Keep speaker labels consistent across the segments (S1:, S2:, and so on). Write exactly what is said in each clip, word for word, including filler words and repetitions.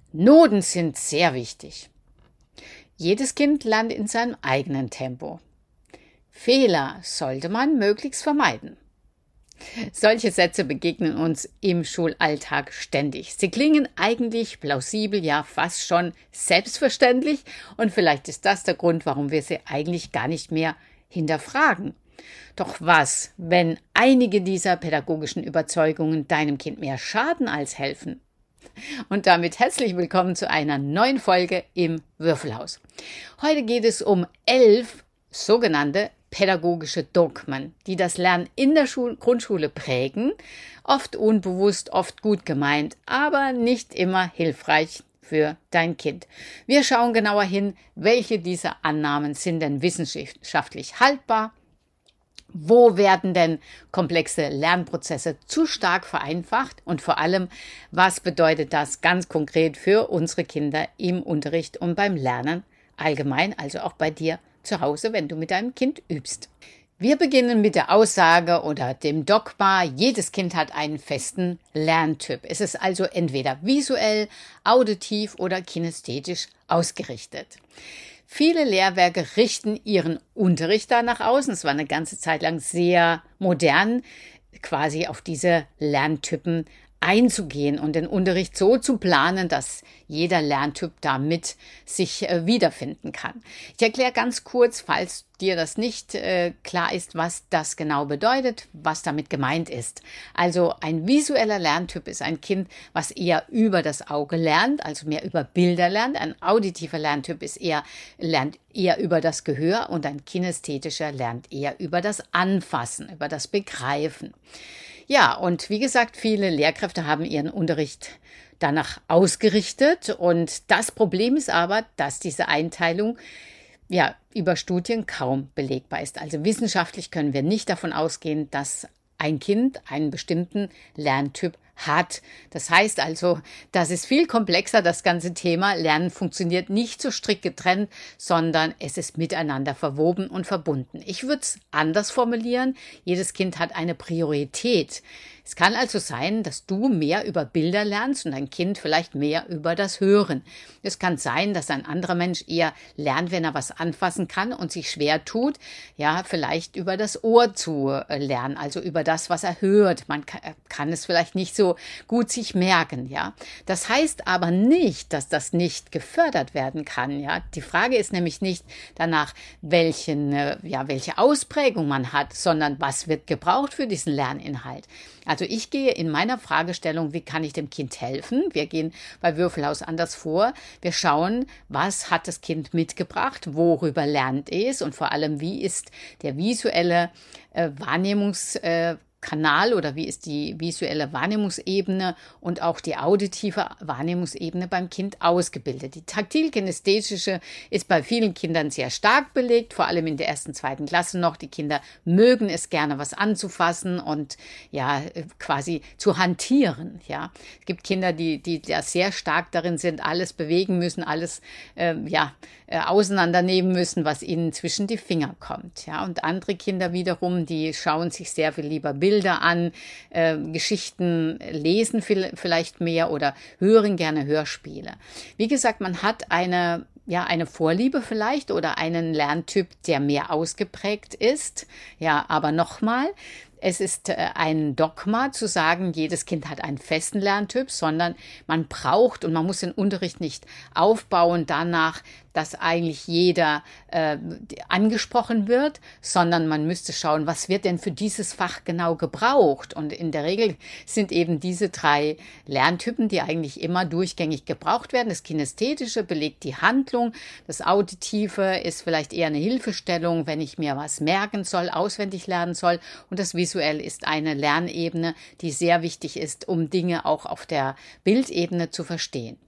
S1: Noten sind sehr wichtig. Jedes Kind lernt in seinem eigenen Tempo. Fehler sollte man möglichst vermeiden. Solche Sätze begegnen uns im Schulalltag ständig. Sie klingen eigentlich plausibel, ja fast schon selbstverständlich, und vielleicht ist das der Grund, warum wir sie eigentlich gar nicht mehr hinterfragen. Doch was, wenn einige dieser pädagogischen Überzeugungen deinem Kind mehr schaden als helfen? Und damit herzlich willkommen zu einer neuen Folge im Würfelhaus. Heute geht es um elf sogenannte pädagogische Dogmen, die das Lernen in der Schul- Grundschule prägen, oft unbewusst, oft gut gemeint, aber nicht immer hilfreich für dein Kind. Wir schauen genauer hin, welche dieser Annahmen sind denn wissenschaftlich haltbar. Wo werden denn komplexe Lernprozesse zu stark vereinfacht? Und vor allem, was bedeutet das ganz konkret für unsere Kinder im Unterricht und beim Lernen allgemein, also auch bei dir zu Hause, wenn du mit deinem Kind übst? Wir beginnen mit der Aussage oder dem Dogma, jedes Kind hat einen festen Lerntyp. Es ist also entweder visuell, auditiv oder kinästhetisch ausgerichtet. Viele Lehrwerke richten ihren Unterricht danach aus. Und es war eine ganze Zeit lang sehr modern, quasi auf diese Lerntypen einzugehen und den Unterricht so zu planen, dass jeder Lerntyp damit sich äh, wiederfinden kann. Ich erkläre ganz kurz, falls dir das nicht äh, klar ist, was das genau bedeutet, was damit gemeint ist. Also ein visueller Lerntyp ist ein Kind, was eher über das Auge lernt, also mehr über Bilder lernt. Ein auditiver Lerntyp ist eher, lernt eher über das Gehör, und ein kinästhetischer lernt eher über das Anfassen, über das Begreifen. Ja, und wie gesagt, viele Lehrkräfte haben ihren Unterricht danach ausgerichtet, und das Problem ist aber, dass diese Einteilung ja über Studien kaum belegbar ist. Also wissenschaftlich können wir nicht davon ausgehen, dass ein Kind einen bestimmten Lerntyp hat. Das heißt also, das ist viel komplexer, das ganze Thema. Lernen funktioniert nicht so strikt getrennt, sondern es ist miteinander verwoben und verbunden. Ich würde es anders formulieren. Jedes Kind hat eine Priorität. Es kann also sein, dass du mehr über Bilder lernst und dein Kind vielleicht mehr über das Hören. Es kann sein, dass ein anderer Mensch eher lernt, wenn er was anfassen kann und sich schwer tut, ja, vielleicht über das Ohr zu lernen, also über das, was er hört. Man kann, kann es vielleicht nicht so gut sich merken, ja. Das heißt aber nicht, dass das nicht gefördert werden kann, ja. Die Frage ist nämlich nicht danach, welchen, ja, welche Ausprägung man hat, sondern was wird gebraucht für diesen Lerninhalt. Also ich gehe in meiner Fragestellung, wie kann ich dem Kind helfen? Wir gehen bei Würfelhaus anders vor. Wir schauen, was hat das Kind mitgebracht, worüber lernt es, und vor allem, wie ist der visuelle äh, Wahrnehmungs äh, Kanal oder wie ist die visuelle Wahrnehmungsebene und auch die auditive Wahrnehmungsebene beim Kind ausgebildet. Die taktil-kinästhetische ist bei vielen Kindern sehr stark belegt, vor allem in der ersten, zweiten Klasse noch. Die Kinder mögen es gerne, was anzufassen und ja quasi zu hantieren. Ja, es gibt Kinder, die die ja sehr stark darin sind, alles bewegen müssen, alles äh, ja äh, auseinandernehmen müssen, was ihnen zwischen die Finger kommt. Ja, und andere Kinder wiederum, die schauen sich sehr viel lieber Bilder Bilder an, äh, Geschichten lesen viel, vielleicht mehr oder hören gerne Hörspiele. Wie gesagt, man hat eine, ja, eine Vorliebe vielleicht oder einen Lerntyp, der mehr ausgeprägt ist. Ja, aber nochmal, es ist äh, ein Dogma zu sagen, jedes Kind hat einen festen Lerntyp, sondern man braucht, und man muss den Unterricht nicht aufbauen danach, dass eigentlich jeder äh, angesprochen wird, sondern man müsste schauen, was wird denn für dieses Fach genau gebraucht. Und in der Regel sind eben diese drei Lerntypen, die eigentlich immer durchgängig gebraucht werden. Das Kinästhetische belegt die Handlung, das Auditive ist vielleicht eher eine Hilfestellung, wenn ich mir was merken soll, auswendig lernen soll, und das Visuell ist eine Lernebene, die sehr wichtig ist, um Dinge auch auf der Bildebene zu verstehen.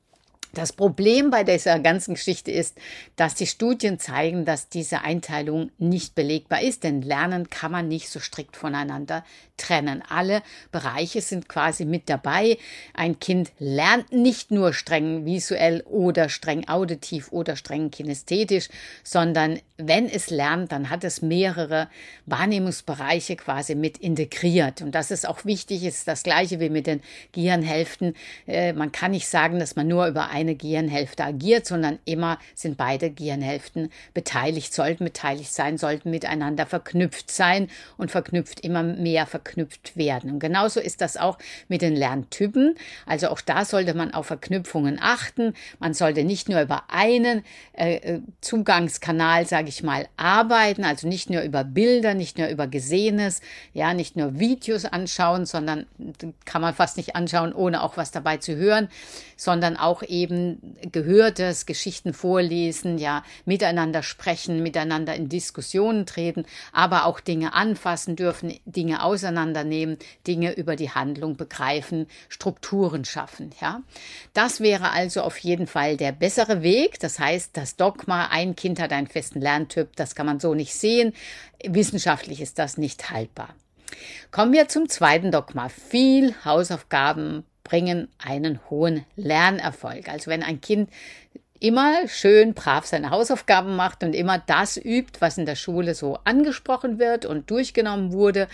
S1: Das Problem bei dieser ganzen Geschichte ist, dass die Studien zeigen, dass diese Einteilung nicht belegbar ist, denn Lernen kann man nicht so strikt voneinander trennen. Alle Bereiche sind quasi mit dabei. Ein Kind lernt nicht nur streng visuell oder streng auditiv oder streng kinästhetisch, sondern wenn es lernt, dann hat es mehrere Wahrnehmungsbereiche quasi mit integriert. Und das ist auch wichtig, ist das Gleiche wie mit den Gehirnhälften. Äh, man kann nicht sagen, dass man nur über eine Gehirnhälfte agiert, sondern immer sind beide Gehirnhälften beteiligt, sollten beteiligt sein, sollten miteinander verknüpft sein und verknüpft immer mehr verknüpft werden. Und genauso ist das auch mit den Lerntypen. Also auch da sollte man auf Verknüpfungen achten. Man sollte nicht nur über einen äh, Zugangskanal, sage ich mal, arbeiten, also nicht nur über Bilder, nicht nur über Gesehenes, ja, nicht nur Videos anschauen, sondern kann man fast nicht anschauen, ohne auch was dabei zu hören, sondern auch eben Gehörtes, Geschichten vorlesen, ja, miteinander sprechen, miteinander in Diskussionen treten, aber auch Dinge anfassen dürfen, Dinge auseinandernehmen, Dinge über die Handlung begreifen, Strukturen schaffen, ja. Das wäre also auf jeden Fall der bessere Weg. Das heißt, das Dogma, ein Kind hat einen festen Lerntyp, das kann man so nicht sehen. Wissenschaftlich ist das nicht haltbar. Kommen wir zum zweiten Dogma. Viel Hausaufgaben bringen einen hohen Lernerfolg. Also wenn ein Kind immer schön brav seine Hausaufgaben macht und immer das übt, was in der Schule so angesprochen wird und durchgenommen wurde,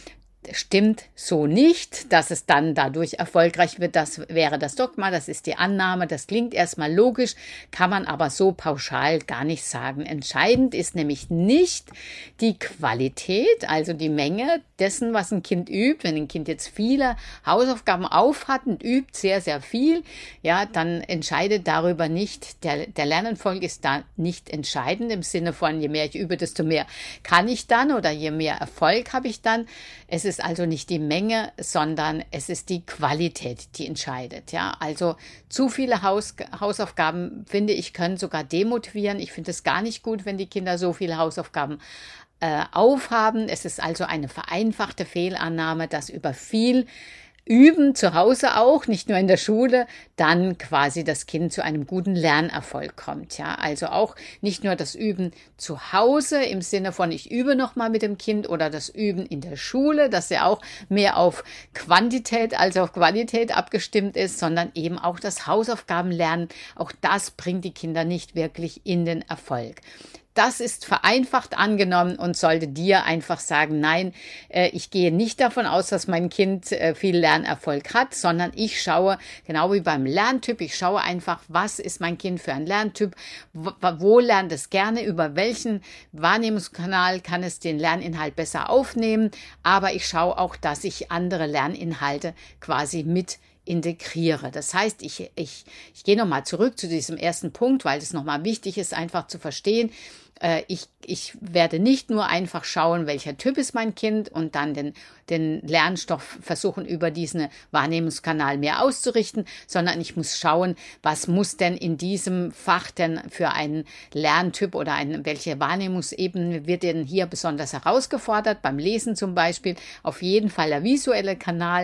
S1: stimmt so nicht, dass es dann dadurch erfolgreich wird. Das wäre das Dogma, das ist die Annahme, das klingt erstmal logisch, kann man aber so pauschal gar nicht sagen. Entscheidend ist nämlich nicht die Qualität, also die Menge dessen, was ein Kind übt. Wenn ein Kind jetzt viele Hausaufgaben aufhat und übt sehr, sehr viel, ja, dann entscheidet darüber nicht, der, der Lernerfolg ist da nicht entscheidend im Sinne von, je mehr ich übe, desto mehr kann ich dann oder je mehr Erfolg habe ich dann. Es ist also nicht die Menge, sondern es ist die Qualität, die entscheidet. Ja, also zu viele Haus, Hausaufgaben, finde ich, können sogar demotivieren. Ich finde es gar nicht gut, wenn die Kinder so viele Hausaufgaben äh, aufhaben. Es ist also eine vereinfachte Fehlannahme, dass über viel Üben zu Hause auch, nicht nur in der Schule, dann quasi das Kind zu einem guten Lernerfolg kommt. Ja, also auch nicht nur das Üben zu Hause im Sinne von ich übe noch mal mit dem Kind oder das Üben in der Schule, das ja auch mehr auf Quantität als auf Qualität abgestimmt ist, sondern eben auch das Hausaufgabenlernen. Auch das bringt die Kinder nicht wirklich in den Erfolg. Das ist vereinfacht angenommen und sollte dir einfach sagen, nein, äh, ich gehe nicht davon aus, dass mein Kind äh, viel Lernerfolg hat, sondern ich schaue, genau wie beim Lerntyp, ich schaue einfach, was ist mein Kind für ein Lerntyp, wo, wo lernt es gerne, über welchen Wahrnehmungskanal kann es den Lerninhalt besser aufnehmen, aber ich schaue auch, dass ich andere Lerninhalte quasi mit integriere. Das heißt, ich, ich, ich gehe nochmal zurück zu diesem ersten Punkt, weil es nochmal wichtig ist, einfach zu verstehen. Äh, ich, ich werde nicht nur einfach schauen, welcher Typ ist mein Kind und dann den, den Lernstoff versuchen, über diesen Wahrnehmungskanal mehr auszurichten, sondern ich muss schauen, was muss denn in diesem Fach denn für einen Lerntyp oder eine, welche Wahrnehmungsebene wird denn hier besonders herausgefordert, beim Lesen zum Beispiel. Auf jeden Fall der visuelle Kanal,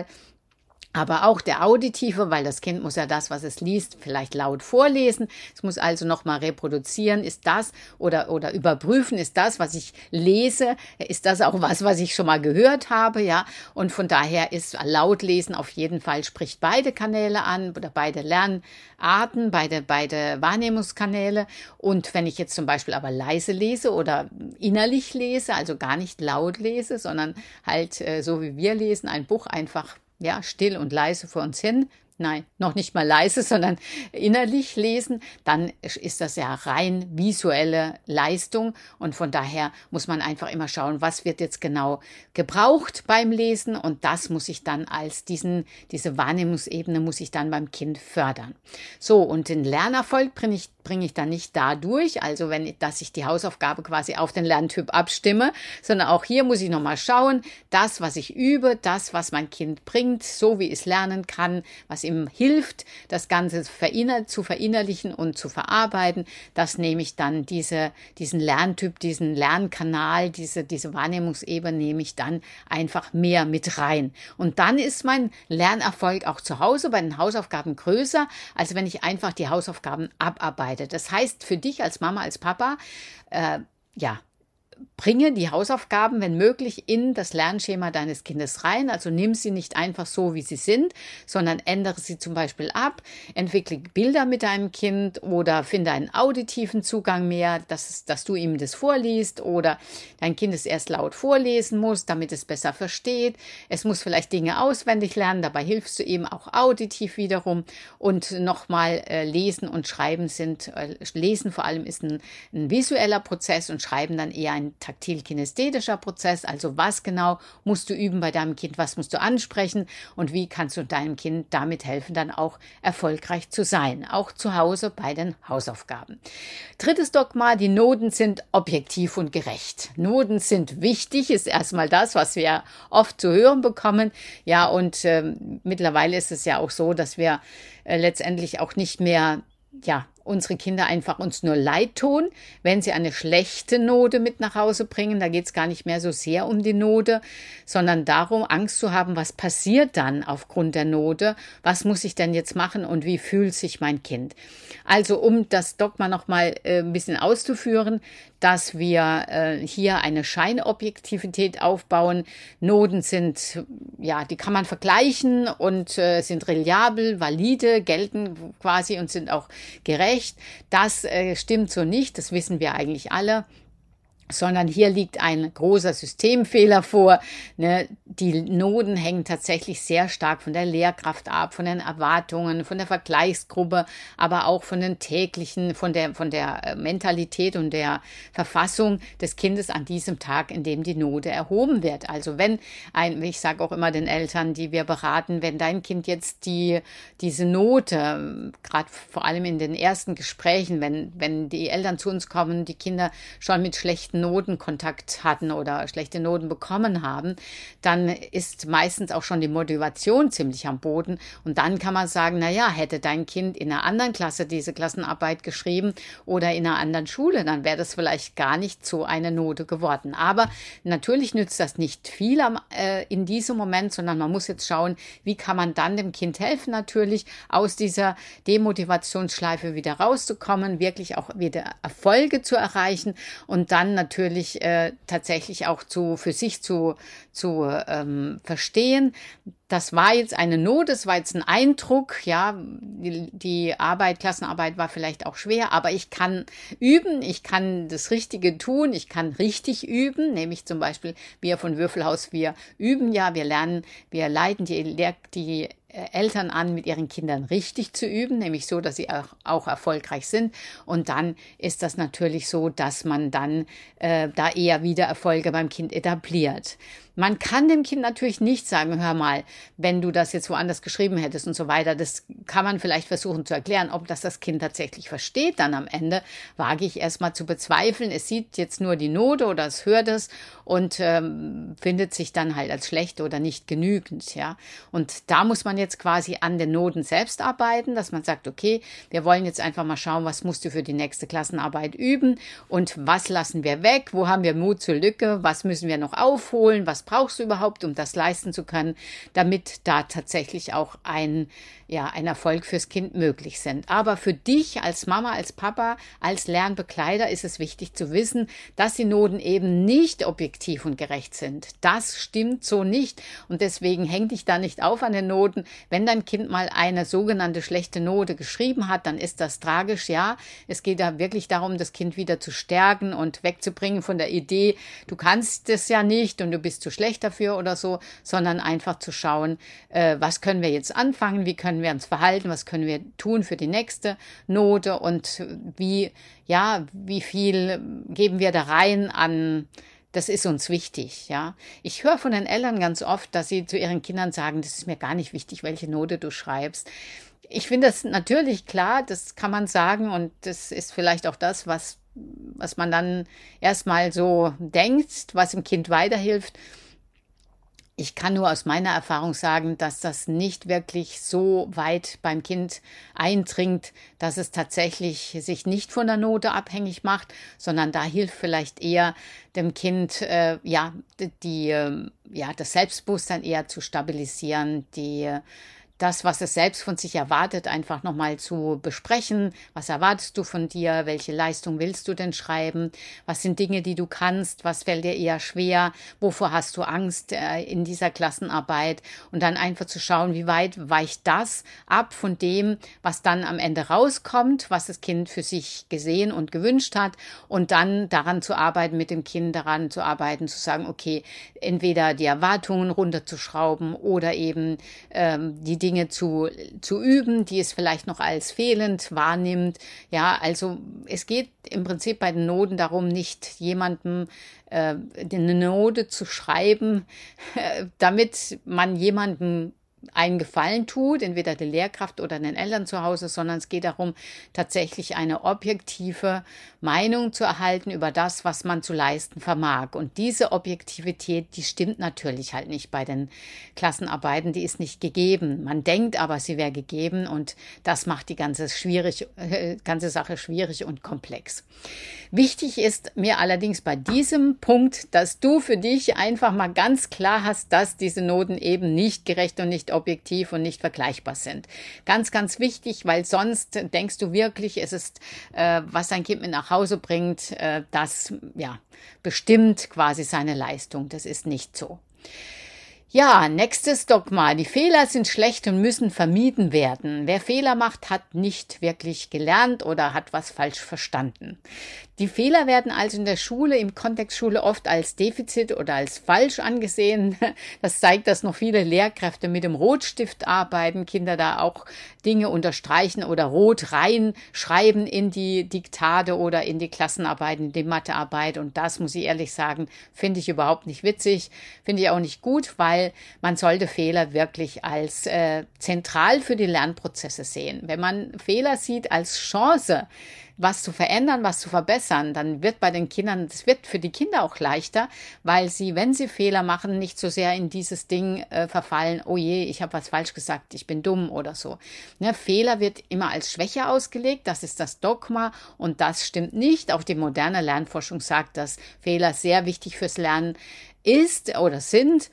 S1: aber auch der auditive, weil das Kind muss ja das, was es liest, vielleicht laut vorlesen. Es muss also nochmal reproduzieren. Ist das oder, oder überprüfen, ist das, was ich lese, ist das auch was, was ich schon mal gehört habe, ja. Und von daher ist Lautlesen auf jeden Fall, spricht beide Kanäle an oder beide Lernarten, beide, beide Wahrnehmungskanäle. Und wenn ich jetzt zum Beispiel aber leise lese oder innerlich lese, also gar nicht laut lese, sondern halt äh, so wie wir lesen, ein Buch einfach ja, still und leise vor uns hin, nein, noch nicht mal leise, sondern innerlich lesen, dann ist das ja rein visuelle Leistung und von daher muss man einfach immer schauen, was wird jetzt genau gebraucht beim Lesen und das muss ich dann als diesen, diese Wahrnehmungsebene muss ich dann beim Kind fördern. So, und den Lernerfolg bringe ich bringe ich dann nicht dadurch, also wenn, dass ich die Hausaufgabe quasi auf den Lerntyp abstimme, sondern auch hier muss ich nochmal schauen, das, was ich übe, das, was mein Kind bringt, so wie es lernen kann, was ihm hilft, das Ganze verinner- zu verinnerlichen und zu verarbeiten, das nehme ich dann, diese, diesen Lerntyp, diesen Lernkanal, diese, diese Wahrnehmungsebene nehme ich dann einfach mehr mit rein. Und dann ist mein Lernerfolg auch zu Hause bei den Hausaufgaben größer, als wenn ich einfach die Hausaufgaben abarbeite. Das heißt für dich als Mama, als Papa, äh, ja, bringe die Hausaufgaben, wenn möglich, in das Lernschema deines Kindes rein. Also nimm sie nicht einfach so, wie sie sind, sondern ändere sie zum Beispiel ab, entwickle Bilder mit deinem Kind oder finde einen auditiven Zugang mehr, dass, dass du ihm das vorliest oder dein Kind es erst laut vorlesen muss, damit es besser versteht. Es muss vielleicht Dinge auswendig lernen, dabei hilfst du ihm auch auditiv wiederum. Und nochmal, äh, Lesen und Schreiben sind, äh, Lesen vor allem ist ein, ein visueller Prozess und Schreiben dann eher ein taktil-kinästhetischer Prozess, also was genau musst du üben bei deinem Kind, was musst du ansprechen und wie kannst du deinem Kind damit helfen, dann auch erfolgreich zu sein, auch zu Hause bei den Hausaufgaben. Drittes Dogma, die Noten sind objektiv und gerecht. Noten sind wichtig, ist erstmal das, was wir oft zu hören bekommen. Ja, und äh, mittlerweile ist es ja auch so, dass wir äh, letztendlich auch nicht mehr, ja, unsere Kinder einfach uns nur leid tun, wenn sie eine schlechte Note mit nach Hause bringen. Da geht es gar nicht mehr so sehr um die Note, sondern darum, Angst zu haben, was passiert dann aufgrund der Note, was muss ich denn jetzt machen und wie fühlt sich mein Kind. Also um das Dogma nochmal äh, ein bisschen auszuführen, dass wir äh, hier eine Scheinobjektivität aufbauen. Noten sind, ja, die kann man vergleichen und äh, sind reliabel, valide, gelten quasi und sind auch gerecht. Das äh, stimmt so nicht, das wissen wir eigentlich alle. Sondern hier liegt ein großer Systemfehler vor. Ne? Die Noten hängen tatsächlich sehr stark von der Lehrkraft ab, von den Erwartungen, von der Vergleichsgruppe, aber auch von den täglichen, von der, von der Mentalität und der Verfassung des Kindes an diesem Tag, in dem die Note erhoben wird. Also wenn ein, ich sage auch immer den Eltern, die wir beraten, wenn dein Kind jetzt die, diese Note, gerade vor allem in den ersten Gesprächen, wenn, wenn die Eltern zu uns kommen, die Kinder schon mit schlechten Noten Kontakt hatten oder schlechte Noten bekommen haben, dann ist meistens auch schon die Motivation ziemlich am Boden. Und dann kann man sagen, na ja, hätte dein Kind in einer anderen Klasse diese Klassenarbeit geschrieben oder in einer anderen Schule, dann wäre das vielleicht gar nicht so eine Note geworden. Aber natürlich nützt das nicht viel am, äh, in diesem Moment, sondern man muss jetzt schauen, wie kann man dann dem Kind helfen, natürlich aus dieser Demotivationsschleife wieder rauszukommen, wirklich auch wieder Erfolge zu erreichen und dann natürlich natürlich äh, tatsächlich auch zu, für sich zu, zu ähm, verstehen. Das war jetzt eine Not, das war jetzt ein Eindruck, ja, die, die Arbeit, Klassenarbeit war vielleicht auch schwer, aber ich kann üben, ich kann das Richtige tun, ich kann richtig üben, nämlich zum Beispiel wir von Würfelhaus, wir üben ja, wir lernen, wir leiten die, die Eltern an, mit ihren Kindern richtig zu üben, nämlich so, dass sie auch, auch erfolgreich sind. Und dann ist das natürlich so, dass man dann äh, da eher wieder Erfolge beim Kind etabliert. Man kann dem Kind natürlich nicht sagen, hör mal, wenn du das jetzt woanders geschrieben hättest und so weiter, das kann man vielleicht versuchen zu erklären, ob das das Kind tatsächlich versteht. Dann am Ende wage ich erstmal zu bezweifeln, es sieht jetzt nur die Note oder es hört es und ähm, findet sich dann halt als schlecht oder nicht genügend, ja. Und da muss man jetzt quasi an den Noten selbst arbeiten, dass man sagt, okay, wir wollen jetzt einfach mal schauen, was musst du für die nächste Klassenarbeit üben und was lassen wir weg, wo haben wir Mut zur Lücke, was müssen wir noch aufholen, was brauchst du überhaupt, um das leisten zu können, damit da tatsächlich auch ein, ja, ein Erfolg fürs Kind möglich sind. Aber für dich als Mama, als Papa, als Lernbegleiter ist es wichtig zu wissen, dass die Noten eben nicht objektiv und gerecht sind. Das stimmt so nicht und deswegen häng dich da nicht auf an den Noten. Wenn dein Kind mal eine sogenannte schlechte Note geschrieben hat, dann ist das tragisch, ja. Es geht da wirklich darum, das Kind wieder zu stärken und wegzubringen von der Idee, du kannst es ja nicht und du bist zu schlecht dafür oder so, sondern einfach zu schauen, äh, was können wir jetzt anfangen, wie können wir uns verhalten, was können wir tun für die nächste Note und wie, ja, wie viel geben wir da rein an, das ist uns wichtig, ja. Ich höre von den Eltern ganz oft, dass sie zu ihren Kindern sagen, das ist mir gar nicht wichtig, welche Note du schreibst. Ich finde das natürlich klar, das kann man sagen und das ist vielleicht auch das, was, was man dann erstmal so denkt, was dem Kind weiterhilft. Ich kann nur aus meiner Erfahrung sagen, dass das nicht wirklich so weit beim Kind eindringt, dass es tatsächlich sich nicht von der Note abhängig macht, sondern da hilft vielleicht eher dem Kind, äh, ja, die, äh, ja, das Selbstbewusstsein eher zu stabilisieren, die, das, was es selbst von sich erwartet, einfach nochmal zu besprechen. Was erwartest du von dir? Welche Leistung willst du denn schreiben? Was sind Dinge, die du kannst? Was fällt dir eher schwer? Wovor hast du Angst äh, in dieser Klassenarbeit? Und dann einfach zu schauen, wie weit weicht das ab von dem, was dann am Ende rauskommt, was das Kind für sich gesehen und gewünscht hat. Und dann daran zu arbeiten, mit dem Kind daran zu arbeiten, zu sagen, okay, entweder die Erwartungen runterzuschrauben oder eben ähm, die Dinge zu, zu üben, die es vielleicht noch als fehlend wahrnimmt. Ja, also es geht im Prinzip bei den Noten darum, nicht jemandem äh, eine Note zu schreiben, äh, damit man jemandem einen Gefallen tut, entweder der Lehrkraft oder den Eltern zu Hause, sondern es geht darum, tatsächlich eine objektive Meinung zu erhalten über das, was man zu leisten vermag. Und diese Objektivität, die stimmt natürlich halt nicht bei den Klassenarbeiten, die ist nicht gegeben. Man denkt aber, sie wäre gegeben und das macht die ganze, schwierig, äh, ganze Sache schwierig und komplex. Wichtig ist mir allerdings bei diesem Punkt, dass du für dich einfach mal ganz klar hast, dass diese Noten eben nicht gerecht und nicht objektiv und nicht vergleichbar sind. Ganz, ganz wichtig, weil sonst denkst du wirklich, es ist, äh, was dein Kind mit nach Hause bringt, äh, das ja bestimmt quasi seine Leistung. Das ist nicht so. Ja, nächstes Dogma. Die Fehler sind schlecht und müssen vermieden werden. Wer Fehler macht, hat nicht wirklich gelernt oder hat was falsch verstanden. Die Fehler werden also in der Schule, im Kontext Schule oft als Defizit oder als falsch angesehen. Das zeigt, dass noch viele Lehrkräfte mit dem Rotstift arbeiten, Kinder da auch Dinge unterstreichen oder rot reinschreiben in die Diktate oder in die Klassenarbeiten, in die Mathearbeit. Und das, muss ich ehrlich sagen, finde ich überhaupt nicht witzig, finde ich auch nicht gut, weil man sollte Fehler wirklich als äh, zentral für die Lernprozesse sehen. Wenn man Fehler sieht als Chance, was zu verändern, was zu verbessern, dann wird bei den Kindern, das wird für die Kinder auch leichter, weil sie, wenn sie Fehler machen, nicht so sehr in dieses Ding äh, verfallen, oh je, ich habe was falsch gesagt, ich bin dumm oder so. Ne, Fehler wird immer als Schwäche ausgelegt, das ist das Dogma und das stimmt nicht. Auch die moderne Lernforschung sagt, dass Fehler sehr wichtig fürs Lernen ist oder sind.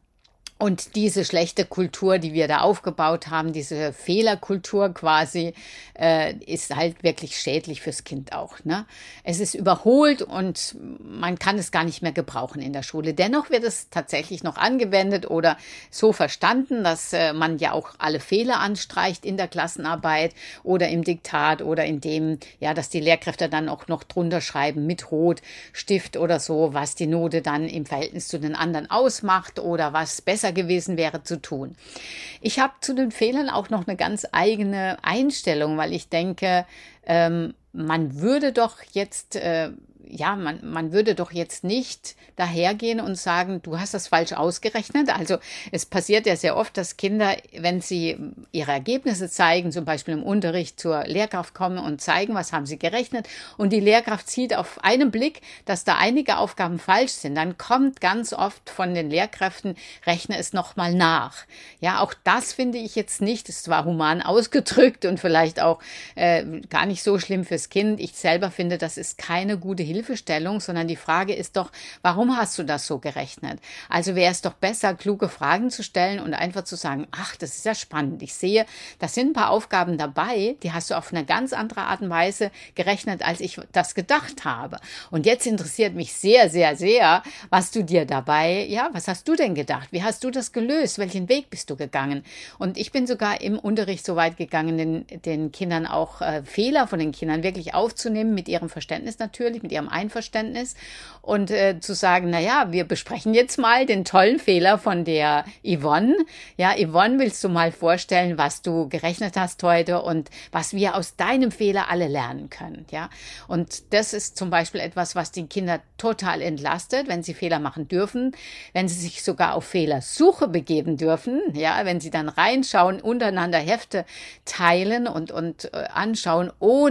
S1: Und diese schlechte Kultur, die wir da aufgebaut haben, diese Fehlerkultur quasi, äh, ist halt wirklich schädlich fürs Kind auch. Ne? Es ist überholt und man kann es gar nicht mehr gebrauchen in der Schule. Dennoch wird es tatsächlich noch angewendet oder so verstanden, dass äh, man ja auch alle Fehler anstreicht in der Klassenarbeit oder im Diktat oder in dem, ja, dass die Lehrkräfte dann auch noch drunter schreiben mit Rotstift oder so, was die Note dann im Verhältnis zu den anderen ausmacht oder was besser gewesen wäre zu tun. Ich habe zu den Fehlern auch noch eine ganz eigene Einstellung, weil ich denke, ähm, man würde doch jetzt, äh, ja, man, man würde doch jetzt nicht dahergehen und sagen, du hast das falsch ausgerechnet. Also es passiert ja sehr oft, dass Kinder, wenn sie ihre Ergebnisse zeigen, zum Beispiel im Unterricht zur Lehrkraft kommen und zeigen, was haben sie gerechnet und die Lehrkraft sieht auf einen Blick, dass da einige Aufgaben falsch sind, dann kommt ganz oft von den Lehrkräften, rechne es nochmal nach. Ja, auch das finde ich jetzt nicht, es war human ausgedrückt und vielleicht auch äh, gar nicht so schlimm fürs Kind. Ich selber finde, das ist keine gute Hilfestellung, sondern die Frage ist doch, warum hast du das so gerechnet? Also wäre es doch besser, kluge Fragen zu stellen und einfach zu sagen, ach, das ist ja spannend. Ich sehe, da sind ein paar Aufgaben dabei, die hast du auf eine ganz andere Art und Weise gerechnet, als ich das gedacht habe. Und jetzt interessiert mich sehr, sehr, sehr, was du dir dabei, ja, was hast du denn gedacht? Wie hast du das gelöst? Welchen Weg bist du gegangen? Und ich bin sogar im Unterricht so weit gegangen, den, den Kindern auch äh, Fehler von den Kindern wirklich aufzunehmen, mit ihrem Verständnis natürlich, mit ihrem Einverständnis und äh, zu sagen, na ja, wir besprechen jetzt mal den tollen Fehler von der Yvonne. Ja, Yvonne, willst du mal vorstellen, was du gerechnet hast heute und was wir aus deinem Fehler alle lernen können, ja? Und das ist zum Beispiel etwas, was die Kinder total entlastet, wenn sie Fehler machen dürfen, wenn sie sich sogar auf Fehlersuche begeben dürfen, ja, wenn sie dann reinschauen, untereinander Hefte teilen und, und äh, anschauen, ohne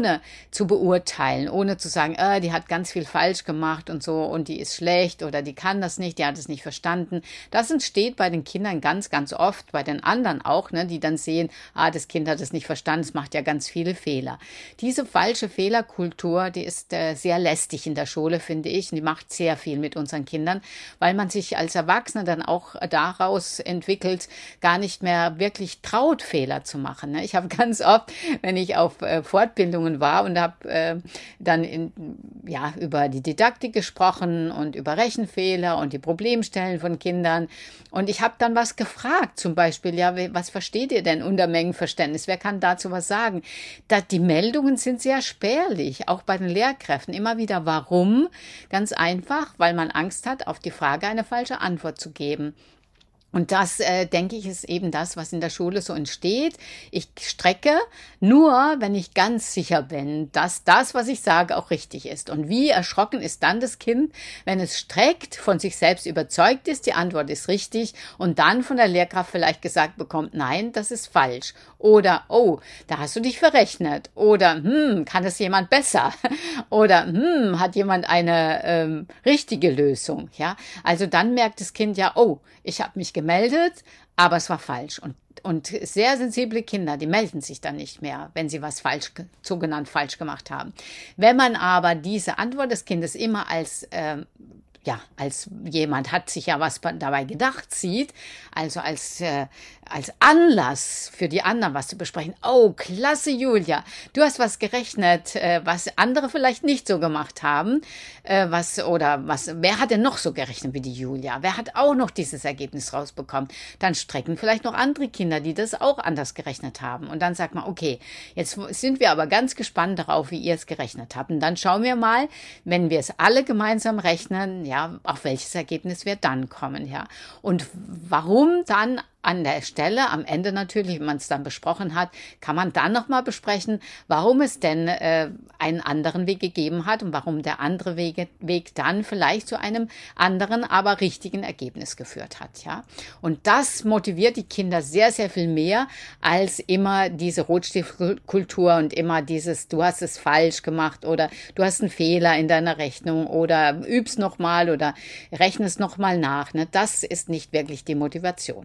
S1: zu beurteilen, ohne zu sagen, äh, die hat ganz viel falsch gemacht und so und die ist schlecht oder die kann das nicht, die hat es nicht verstanden. Das entsteht bei den Kindern ganz, ganz oft, bei den anderen auch, ne, die dann sehen, ah, das Kind hat es nicht verstanden, es macht ja ganz viele Fehler. Diese falsche Fehlerkultur, die ist äh, sehr lästig in der Schule, finde ich, und die macht sehr viel mit unseren Kindern, weil man sich als Erwachsener dann auch daraus entwickelt, gar nicht mehr wirklich traut, Fehler zu machen. Ne? Ich habe ganz oft, wenn ich auf äh, Fortbildungen war und habe äh, dann in, ja, über die Didaktik gesprochen und über Rechenfehler und die Problemstellen von Kindern, und ich habe dann was gefragt, zum Beispiel, ja, was versteht ihr denn unter Mengenverständnis? Wer kann dazu was sagen? Da, die Meldungen sind sehr spärlich, auch bei den Lehrkräften. Immer wieder, warum? Ganz einfach, weil man Angst hat, auf die Frage eine falsche Antwort zu geben. Und das, äh, denke ich, ist eben das, was in der Schule so entsteht. Ich strecke nur, wenn ich ganz sicher bin, dass das, was ich sage, auch richtig ist. Und wie erschrocken ist dann das Kind, wenn es streckt, von sich selbst überzeugt ist, die Antwort ist richtig, und dann von der Lehrkraft vielleicht gesagt bekommt, nein, das ist falsch. Oder, oh, da hast du dich verrechnet. Oder, hm, kann es jemand besser? Oder, hm, hat jemand eine ähm, richtige Lösung? Ja, also dann merkt das Kind ja, oh, ich habe mich gemeldet, aber es war falsch. Und, und sehr sensible Kinder, die melden sich dann nicht mehr, wenn sie was falsch, sogenannt falsch gemacht haben. Wenn man aber diese Antwort des Kindes immer als ähm, ja, als jemand hat sich ja was dabei gedacht sieht, also als, äh, als Anlass für die anderen was zu besprechen. Oh, klasse, Julia, du hast was gerechnet, äh, was andere vielleicht nicht so gemacht haben, äh, was, oder was, wer hat denn noch so gerechnet wie die Julia? Wer hat auch noch dieses Ergebnis rausbekommen? Dann strecken vielleicht noch andere Kinder, die das auch anders gerechnet haben. Und dann sagt man, okay, jetzt sind wir aber ganz gespannt darauf, wie ihr es gerechnet habt. Und dann schauen wir mal, wenn wir es alle gemeinsam rechnen, ja, auf welches Ergebnis wir dann kommen, ja. Und warum dann an der Stelle, am Ende natürlich, wenn man es dann besprochen hat, kann man dann nochmal besprechen, warum es denn äh, einen anderen Weg gegeben hat und warum der andere Wege, Weg dann vielleicht zu einem anderen, aber richtigen Ergebnis geführt hat, ja. Und das motiviert die Kinder sehr, sehr viel mehr als immer diese Rotstiftkultur und immer dieses, du hast es falsch gemacht oder du hast einen Fehler in deiner Rechnung oder übst nochmal oder rechnest nochmal nach, ne? Das ist nicht wirklich die Motivation.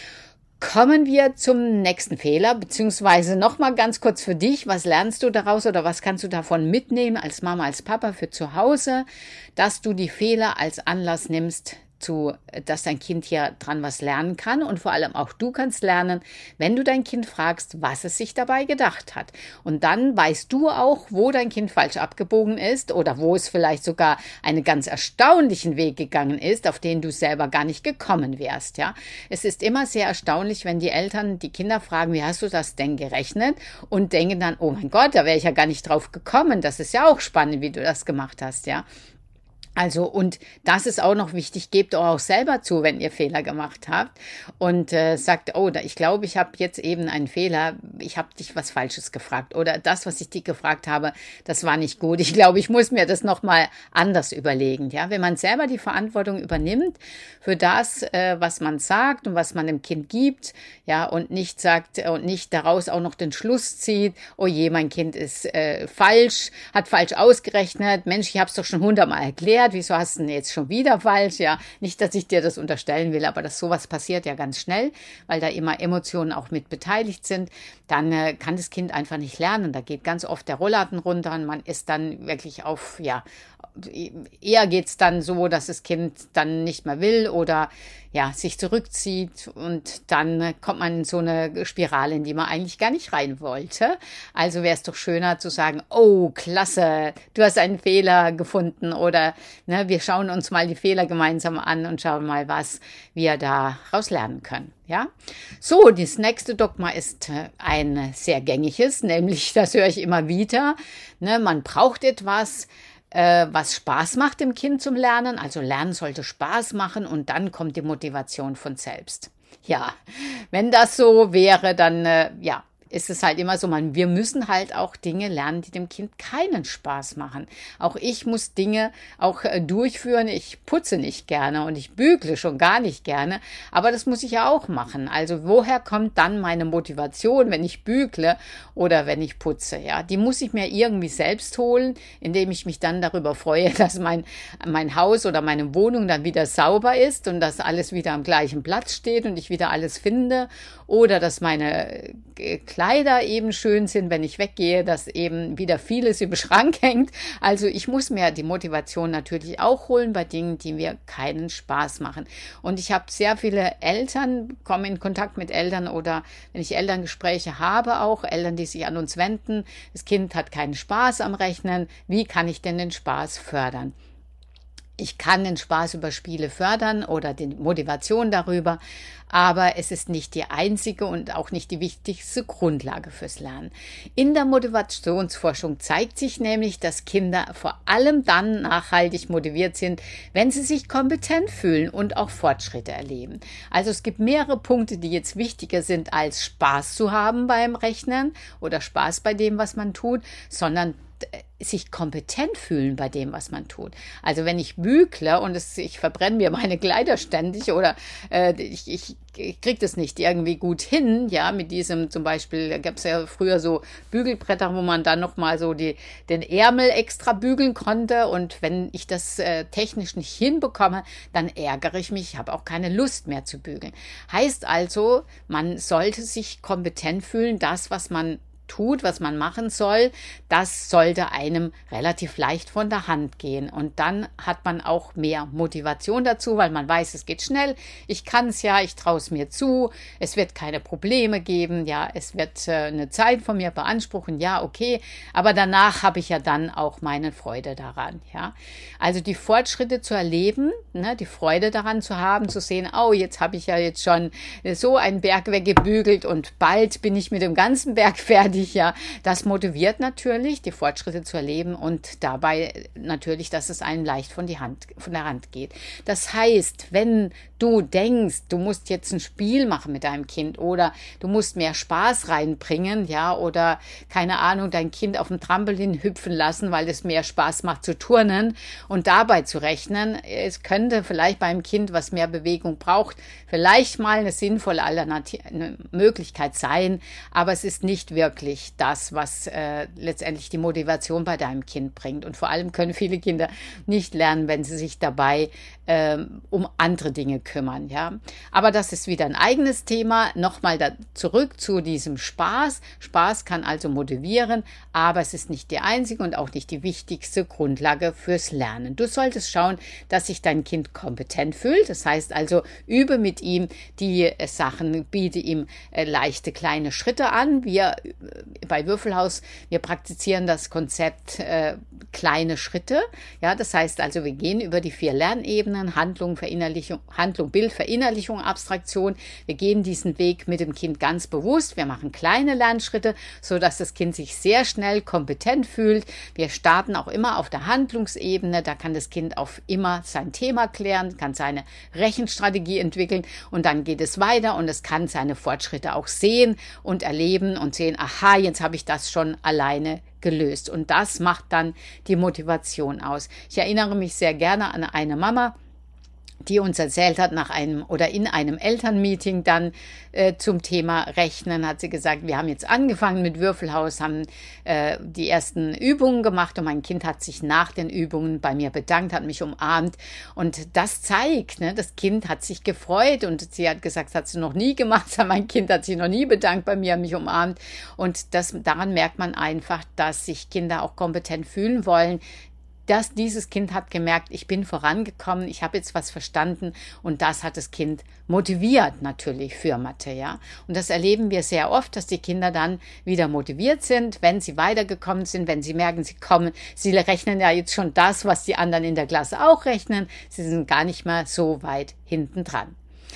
S1: Kommen wir zum nächsten Fehler, beziehungsweise nochmal ganz kurz für dich, was lernst du daraus oder was kannst du davon mitnehmen als Mama, als Papa für zu Hause, dass du die Fehler als Anlass nimmst, zu, dass dein Kind hier dran was lernen kann, und vor allem auch du kannst lernen, wenn du dein Kind fragst, was es sich dabei gedacht hat. Und dann weißt du auch, wo dein Kind falsch abgebogen ist oder wo es vielleicht sogar einen ganz erstaunlichen Weg gegangen ist, auf den du selber gar nicht gekommen wärst. Ja, es ist immer sehr erstaunlich, wenn die Eltern die Kinder fragen, wie hast du das denn gerechnet, und denken dann, oh mein Gott, da wäre ich ja gar nicht drauf gekommen. Das ist ja auch spannend, wie du das gemacht hast, ja. Also, und das ist auch noch wichtig, gebt auch selber zu, wenn ihr Fehler gemacht habt und äh, sagt, oh, da, ich glaube, ich habe jetzt eben einen Fehler, ich habe dich was Falsches gefragt oder das, was ich dich gefragt habe, das war nicht gut. Ich glaube, ich muss mir das nochmal anders überlegen. Ja, wenn man selber die Verantwortung übernimmt für das, äh, was man sagt und was man dem Kind gibt, ja, und nicht sagt und nicht daraus auch noch den Schluss zieht, oh je, mein Kind ist äh, falsch, hat falsch ausgerechnet, Mensch, ich habe es doch schon hundertmal erklärt, wieso hast du denn jetzt schon wieder falsch? Ja, nicht, dass ich dir das unterstellen will, aber dass sowas passiert ja ganz schnell, weil da immer Emotionen auch mit beteiligt sind. Dann äh, kann das Kind einfach nicht lernen. Da geht ganz oft der Rollladen runter und man ist dann wirklich auf, ja, eher geht's dann so, dass das Kind dann nicht mehr will oder ja, sich zurückzieht, und dann kommt man in so eine Spirale, in die man eigentlich gar nicht rein wollte. Also wäre es doch schöner zu sagen, oh, klasse, du hast einen Fehler gefunden, oder ne, wir schauen uns mal die Fehler gemeinsam an und schauen mal, was wir daraus lernen können. Ja, so, das nächste Dogma ist ein sehr gängiges, nämlich, das höre ich immer wieder, ne, man braucht etwas, was Spaß macht dem Kind zum Lernen. Also Lernen sollte Spaß machen und dann kommt die Motivation von selbst. Ja, wenn das so wäre, dann äh, ja, ist es halt immer so, man, wir müssen halt auch Dinge lernen, die dem Kind keinen Spaß machen. Auch ich muss Dinge auch äh, durchführen. Ich putze nicht gerne und ich bügle schon gar nicht gerne, aber das muss ich ja auch machen. Also woher kommt dann meine Motivation, wenn ich bügle oder wenn ich putze? Ja, die muss ich mir irgendwie selbst holen, indem ich mich dann darüber freue, dass mein, mein Haus oder meine Wohnung dann wieder sauber ist und dass alles wieder am gleichen Platz steht und ich wieder alles finde, oder dass meine äh, Kleider eben schön sind, wenn ich weggehe, dass eben wieder vieles im Schrank hängt. Also ich muss mir die Motivation natürlich auch holen bei Dingen, die mir keinen Spaß machen. Und ich habe sehr viele Eltern, komme in Kontakt mit Eltern oder wenn ich Elterngespräche habe, auch Eltern, die sich an uns wenden. Das Kind hat keinen Spaß am Rechnen. Wie kann ich denn den Spaß fördern? Ich kann den Spaß über Spiele fördern oder die Motivation darüber, aber es ist nicht die einzige und auch nicht die wichtigste Grundlage fürs Lernen. In der Motivationsforschung zeigt sich nämlich, dass Kinder vor allem dann nachhaltig motiviert sind, wenn sie sich kompetent fühlen und auch Fortschritte erleben. Also es gibt mehrere Punkte, die jetzt wichtiger sind, als Spaß zu haben beim Rechnen oder Spaß bei dem, was man tut, sondern sich kompetent fühlen bei dem, was man tut. Also wenn ich bügle und es, ich verbrenne mir meine Kleider ständig oder äh, ich, ich, ich kriege das nicht irgendwie gut hin, ja, mit diesem zum Beispiel, da gab es ja früher so Bügelbretter, wo man dann nochmal so die, den Ärmel extra bügeln konnte, und wenn ich das äh, technisch nicht hinbekomme, dann ärgere ich mich, ich habe auch keine Lust mehr zu bügeln. Heißt also, man sollte sich kompetent fühlen, das, was man tut, was man machen soll, das sollte einem relativ leicht von der Hand gehen. Und dann hat man auch mehr Motivation dazu, weil man weiß, es geht schnell, ich kann es ja, ich traue es mir zu, es wird keine Probleme geben, ja, es wird äh, eine Zeit von mir beanspruchen, ja, okay, aber danach habe ich ja dann auch meine Freude daran, ja. Also die Fortschritte zu erleben, ne, die Freude daran zu haben, zu sehen, oh, jetzt habe ich ja jetzt schon so einen Berg weggebügelt und bald bin ich mit dem ganzen Berg fertig. Ja, das motiviert natürlich, die Fortschritte zu erleben und dabei natürlich, dass es einem leicht von, die Hand, von der Hand geht. Das heißt, wenn du denkst, du musst jetzt ein Spiel machen mit deinem Kind oder du musst mehr Spaß reinbringen, ja, oder keine Ahnung, dein Kind auf dem Trampolin hüpfen lassen, weil es mehr Spaß macht zu turnen und dabei zu rechnen, es könnte vielleicht beim Kind, was mehr Bewegung braucht, vielleicht mal eine sinnvolle Alternative, eine Möglichkeit sein, aber es ist nicht wirklich das, was äh, letztendlich die Motivation bei deinem Kind bringt. Und vor allem können viele Kinder nicht lernen, wenn sie sich dabei äh, um andere Dinge kümmern. Ja? Aber das ist wieder ein eigenes Thema. Nochmal da zurück zu diesem Spaß. Spaß kann also motivieren, aber es ist nicht die einzige und auch nicht die wichtigste Grundlage fürs Lernen. Du solltest schauen, dass sich dein Kind kompetent fühlt. Das heißt also, übe mit ihm die äh, Sachen, biete ihm äh, leichte kleine Schritte an. Wir bei Würfelhaus, wir praktizieren das Konzept äh, kleine Schritte. Ja, das heißt also, wir gehen über die vier Lernebenen, Handlung, Verinnerlichung, Handlung, Bild, Verinnerlichung, Abstraktion. Wir gehen diesen Weg mit dem Kind ganz bewusst. Wir machen kleine Lernschritte, so dass das Kind sich sehr schnell kompetent fühlt. Wir starten auch immer auf der Handlungsebene. Da kann das Kind auf immer sein Thema klären, kann seine Rechenstrategie entwickeln und dann geht es weiter und es kann seine Fortschritte auch sehen und erleben und sehen, aha, jetzt habe ich das schon alleine gelöst. Und das macht dann die Motivation aus. Ich erinnere mich sehr gerne an eine Mama, die uns erzählt hat, nach einem oder in einem Elternmeeting dann äh, zum Thema Rechnen, hat sie gesagt, wir haben jetzt angefangen mit Würfelhaus, haben äh, die ersten Übungen gemacht und mein Kind hat sich nach den Übungen bei mir bedankt, hat mich umarmt und das zeigt, ne, das Kind hat sich gefreut und sie hat gesagt, das hat sie noch nie gemacht, mein Kind hat sich noch nie bedankt bei mir, mich umarmt und das, daran merkt man einfach, dass sich Kinder auch kompetent fühlen wollen, dass dieses Kind hat gemerkt, ich bin vorangekommen, ich habe jetzt was verstanden und das hat das Kind motiviert natürlich für Mathe, ja. Und das erleben wir sehr oft, dass die Kinder dann wieder motiviert sind, wenn sie weitergekommen sind, wenn sie merken, sie kommen, sie rechnen ja jetzt schon das, was die anderen in der Klasse auch rechnen, sie sind gar nicht mehr so weit hinten dran.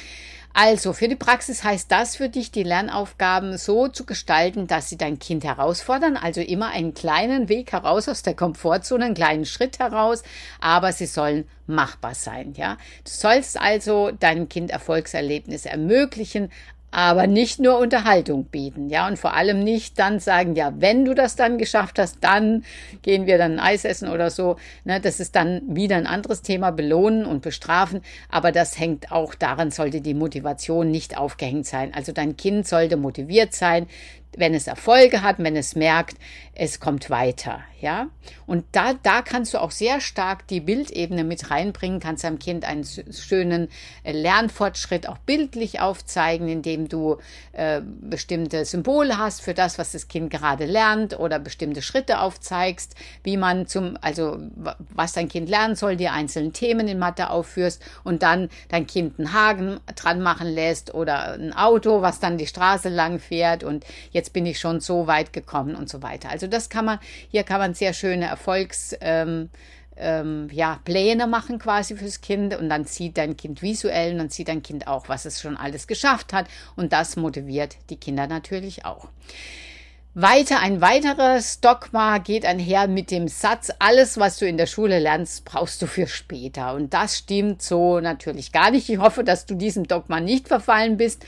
S1: Also für die Praxis heißt das für dich, die Lernaufgaben so zu gestalten, dass sie dein Kind herausfordern, also immer einen kleinen Weg heraus aus der Komfortzone, einen kleinen Schritt heraus, aber sie sollen machbar sein, ja. Du sollst also deinem Kind Erfolgserlebnisse ermöglichen, aber nicht nur Unterhaltung bieten, ja, und vor allem nicht dann sagen, ja, wenn du das dann geschafft hast, dann gehen wir dann Eis essen oder so, ne, das ist dann wieder ein anderes Thema, belohnen und bestrafen, aber das hängt auch daran, sollte die Motivation nicht aufgehängt sein, also dein Kind sollte motiviert sein, wenn es Erfolge hat, wenn es merkt, es kommt weiter, ja. Und da, da kannst du auch sehr stark die Bildebene mit reinbringen, kannst deinem Kind einen schönen Lernfortschritt auch bildlich aufzeigen, indem du äh, bestimmte Symbole hast für das, was das Kind gerade lernt oder bestimmte Schritte aufzeigst, wie man zum, also was dein Kind lernen soll, die einzelnen Themen in Mathe aufführst und dann dein Kind einen Haken dran machen lässt oder ein Auto, was dann die Straße lang fährt und jetzt bin ich schon so weit gekommen und so weiter. Also das kann man, hier kann man sehr schöne Erfolgs, ähm, ähm, ja, Pläne machen quasi fürs Kind und dann sieht dein Kind visuell und dann sieht dein Kind auch, was es schon alles geschafft hat und das motiviert die Kinder natürlich auch. Weiter, ein weiteres Dogma geht einher mit dem Satz, alles, was du in der Schule lernst, brauchst du für später. Und das stimmt so natürlich gar nicht. Ich hoffe, dass du diesem Dogma nicht verfallen bist.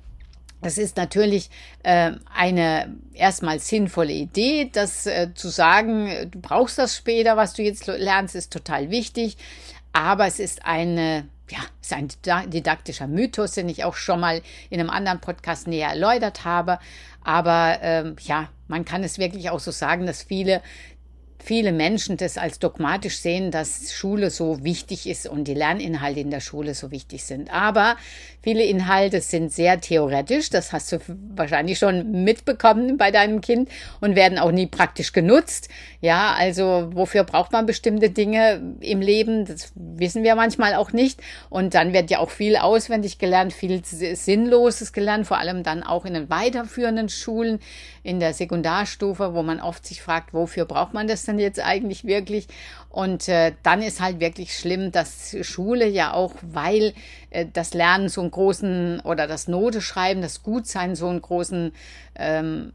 S1: Das ist natürlich äh, eine erstmal sinnvolle Idee, das äh, zu sagen, du brauchst das später, was du jetzt lernst, ist total wichtig. Aber es ist eine, ja, ist ein didaktischer Mythos, den ich auch schon mal in einem anderen Podcast näher erläutert habe. Aber ähm, ja, man kann es wirklich auch so sagen, dass viele viele Menschen das als dogmatisch sehen, dass Schule so wichtig ist und die Lerninhalte in der Schule so wichtig sind. Aber viele Inhalte sind sehr theoretisch, das hast du wahrscheinlich schon mitbekommen bei deinem Kind und werden auch nie praktisch genutzt. Ja, also wofür braucht man bestimmte Dinge im Leben? Das wissen wir manchmal auch nicht. Und dann wird ja auch viel auswendig gelernt, viel Sinnloses gelernt, vor allem dann auch in den weiterführenden Schulen, in der Sekundarstufe, wo man oft sich fragt, wofür braucht man das denn jetzt eigentlich wirklich? Und äh, dann ist halt wirklich schlimm, dass Schule ja auch, weil äh, das Lernen so einen großen oder das Noteschreiben, das Gutsein so einen großen ähm,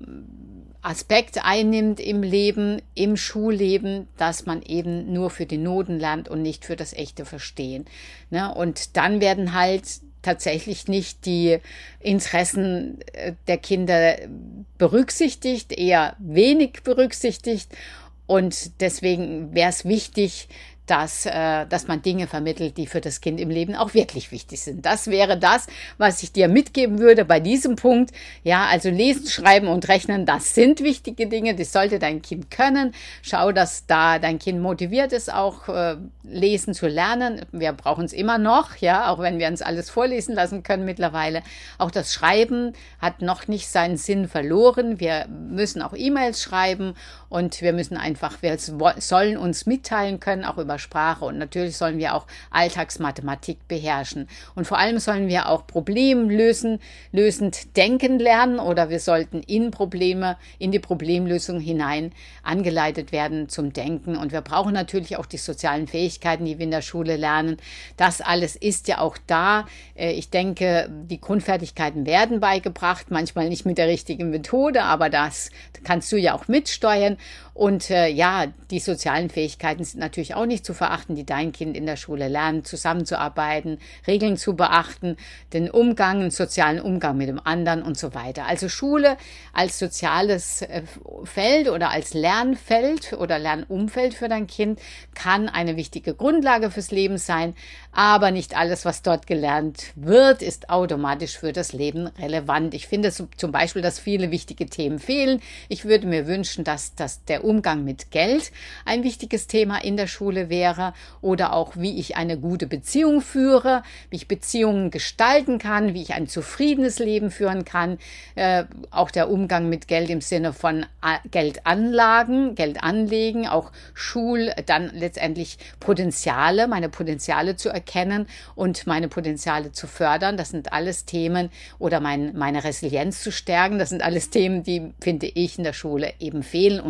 S1: Aspekt einnimmt im Leben, im Schulleben, dass man eben nur für die Noten lernt und nicht für das echte Verstehen. Ne? Und dann werden halt tatsächlich nicht die Interessen der Kinder berücksichtigt, eher wenig berücksichtigt. Und deswegen wäre es wichtig, dass, äh, dass man Dinge vermittelt, die für das Kind im Leben auch wirklich wichtig sind. Das wäre das, was ich dir mitgeben würde bei diesem Punkt. Ja, also lesen, schreiben und rechnen, das sind wichtige Dinge, das sollte dein Kind können. Schau, dass da dein Kind motiviert ist, auch äh, lesen zu lernen. Wir brauchen es immer noch, ja, auch wenn wir uns alles vorlesen lassen können mittlerweile. Auch das Schreiben hat noch nicht seinen Sinn verloren. Wir müssen auch E-Mails schreiben und wir müssen einfach, wir sollen uns mitteilen können, auch über Sprache und natürlich sollen wir auch Alltagsmathematik beherrschen und vor allem sollen wir auch problemlösen, lösend denken lernen oder wir sollten in Probleme, in die Problemlösung hinein angeleitet werden zum Denken und wir brauchen natürlich auch die sozialen Fähigkeiten, die wir in der Schule lernen. Das alles ist ja auch da. Ich denke, die Grundfertigkeiten werden beigebracht, manchmal nicht mit der richtigen Methode, aber das kannst du ja auch mitsteuern. Und äh, ja, die sozialen Fähigkeiten sind natürlich auch nicht zu verachten, die dein Kind in der Schule lernt, zusammenzuarbeiten, Regeln zu beachten, den Umgang, den sozialen Umgang mit dem anderen und so weiter. Also Schule als soziales äh, Feld oder als Lernfeld oder Lernumfeld für dein Kind kann eine wichtige Grundlage fürs Leben sein, aber nicht alles, was dort gelernt wird, ist automatisch für das Leben relevant. Ich finde so, zum Beispiel, dass viele wichtige Themen fehlen. Ich würde mir wünschen, dass, dass der Umgang mit Geld ein wichtiges Thema in der Schule wäre oder auch, wie ich eine gute Beziehung führe, wie ich Beziehungen gestalten kann, wie ich ein zufriedenes Leben führen kann. Äh, auch der Umgang mit Geld im Sinne von Geldanlagen, Geld anlegen, auch Schul, dann letztendlich Potenziale, meine Potenziale zu erkennen und meine Potenziale zu fördern. Das sind alles Themen oder mein, meine Resilienz zu stärken. Das sind alles Themen, die, finde ich, in der Schule eben fehlen und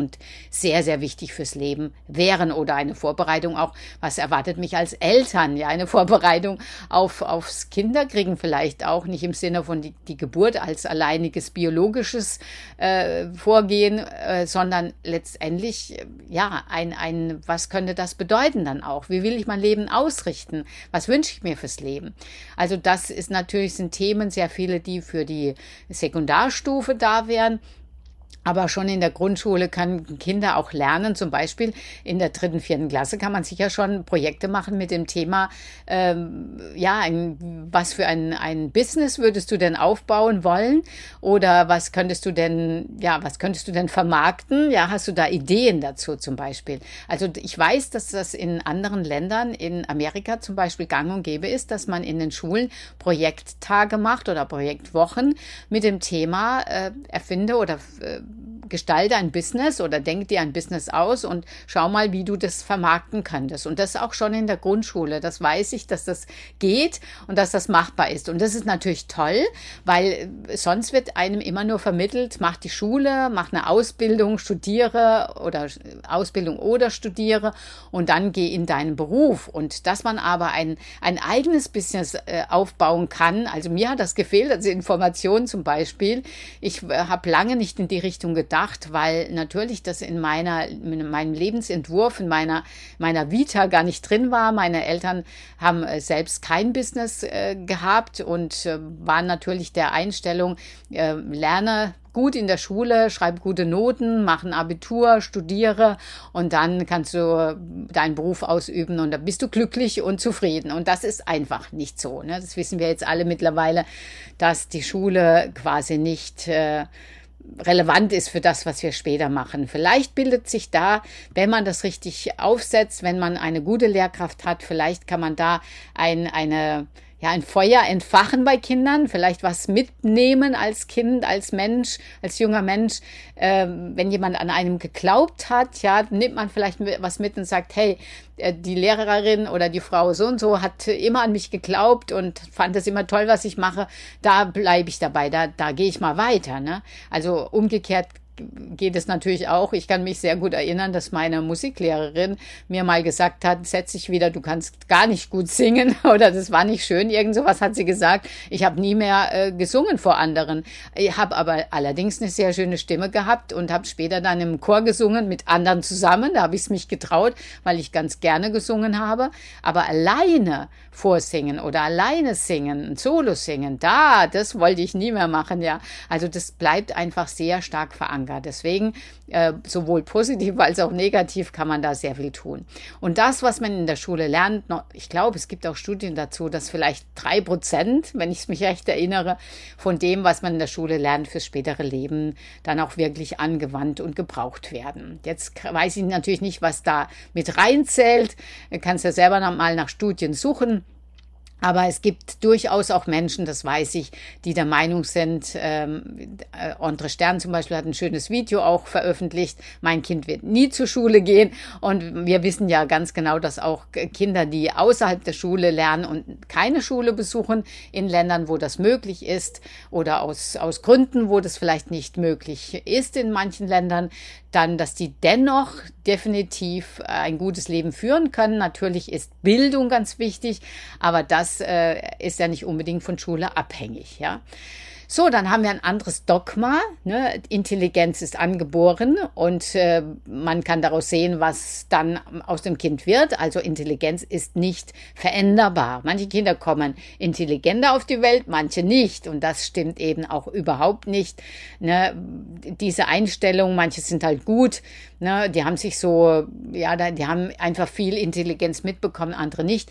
S1: sehr, sehr wichtig fürs Leben wären oder eine Vorbereitung auch, was erwartet mich als Eltern, ja, eine Vorbereitung auf, aufs Kinderkriegen vielleicht auch, nicht im Sinne von die, die Geburt als alleiniges biologisches äh, Vorgehen, äh, sondern letztendlich, äh, ja, ein, ein, was könnte das bedeuten dann auch? Wie will ich mein Leben ausrichten? Was wünsche ich mir fürs Leben? Also das ist natürlich, sind Themen, sehr viele, die für die Sekundarstufe da wären. Aber schon in der Grundschule können Kinder auch lernen, zum Beispiel in der dritten, vierten Klasse kann man sicher schon Projekte machen mit dem Thema, ähm, ja, ein, was für ein, ein Business würdest du denn aufbauen wollen? Oder was könntest du denn, ja, was könntest du denn vermarkten? Ja, hast du da Ideen dazu zum Beispiel? Also ich weiß, dass das in anderen Ländern, in Amerika zum Beispiel gang und gäbe ist, dass man in den Schulen Projekttage macht oder Projektwochen mit dem Thema äh, erfinde oder äh, gestalte ein Business oder denk dir ein Business aus und schau mal, wie du das vermarkten könntest. Und das auch schon in der Grundschule. Das weiß ich, dass das geht und dass das machbar ist. Und das ist natürlich toll, weil sonst wird einem immer nur vermittelt, mach die Schule, mach eine Ausbildung, studiere oder Ausbildung oder studiere und dann geh in deinen Beruf. Und dass man aber ein, ein eigenes Business äh, aufbauen kann. Also mir hat das gefehlt, also Informationen zum Beispiel. Ich äh, habe lange nicht in die Richtung gedacht, weil natürlich das in meiner, in meinem Lebensentwurf, in meiner, meiner Vita gar nicht drin war. Meine Eltern haben äh, selbst kein Business äh, gehabt und äh, waren natürlich der Einstellung, äh, lerne gut in der Schule, schreib gute Noten, mach ein Abitur, studiere und dann kannst du deinen Beruf ausüben und dann bist du glücklich und zufrieden. Und das ist einfach nicht so, ne? Das wissen wir jetzt alle mittlerweile, dass die Schule quasi nicht äh, relevant ist für das, was wir später machen. Vielleicht bildet sich da, wenn man das richtig aufsetzt, wenn man eine gute Lehrkraft hat, vielleicht kann man da ein, eine, ja, ein Feuer entfachen bei Kindern, vielleicht was mitnehmen als Kind, als Mensch, als junger Mensch. Ähm, wenn jemand an einem geglaubt hat, ja, nimmt man vielleicht was mit und sagt, hey, die Lehrerin oder die Frau so und so hat immer an mich geglaubt und fand es immer toll, was ich mache. Da bleibe ich dabei, da, da gehe ich mal weiter, ne? Also umgekehrt geht es natürlich auch. Ich kann mich sehr gut erinnern, dass meine Musiklehrerin mir mal gesagt hat, setz dich wieder, du kannst gar nicht gut singen oder das war nicht schön, irgend sowas hat sie gesagt. Ich habe nie mehr äh, gesungen vor anderen. Ich habe aber allerdings eine sehr schöne Stimme gehabt und habe später dann im Chor gesungen mit anderen zusammen. Da habe ich es mich getraut, weil ich ganz gerne gesungen habe. Aber alleine vorsingen oder alleine singen, ein Solo singen, da, das wollte ich nie mehr machen, ja. Also das bleibt einfach sehr stark verankert. Deswegen äh, sowohl positiv als auch negativ kann man da sehr viel tun. Und das, was man in der Schule lernt, noch, ich glaube, es gibt auch Studien dazu, dass vielleicht drei Prozent, wenn ich es mich recht erinnere, von dem, was man in der Schule lernt, fürs spätere Leben dann auch wirklich angewandt und gebraucht werden. Jetzt weiß ich natürlich nicht, was da mit reinzählt. Du kannst ja selber noch mal nach Studien suchen. Aber es gibt durchaus auch Menschen, das weiß ich, die der Meinung sind, ähm, äh, Andre Stern zum Beispiel hat ein schönes Video auch veröffentlicht, mein Kind wird nie zur Schule gehen. Und wir wissen ja ganz genau, dass auch Kinder, die außerhalb der Schule lernen und keine Schule besuchen, in Ländern, wo das möglich ist oder aus, aus Gründen, wo das vielleicht nicht möglich ist in manchen Ländern, dann, dass die dennoch definitiv ein gutes Leben führen können. Natürlich ist Bildung ganz wichtig, aber das äh, ist ja nicht unbedingt von Schule abhängig, ja. So, dann haben wir ein anderes Dogma, ne? Intelligenz ist angeboren und äh, man kann daraus sehen, was dann aus dem Kind wird. Also Intelligenz ist nicht veränderbar. Manche Kinder kommen intelligenter auf die Welt, manche nicht. Und das stimmt eben auch überhaupt nicht. Ne? Diese Einstellung, manche sind halt gut, ne? Die haben sich so, ja, die haben einfach viel Intelligenz mitbekommen, andere nicht.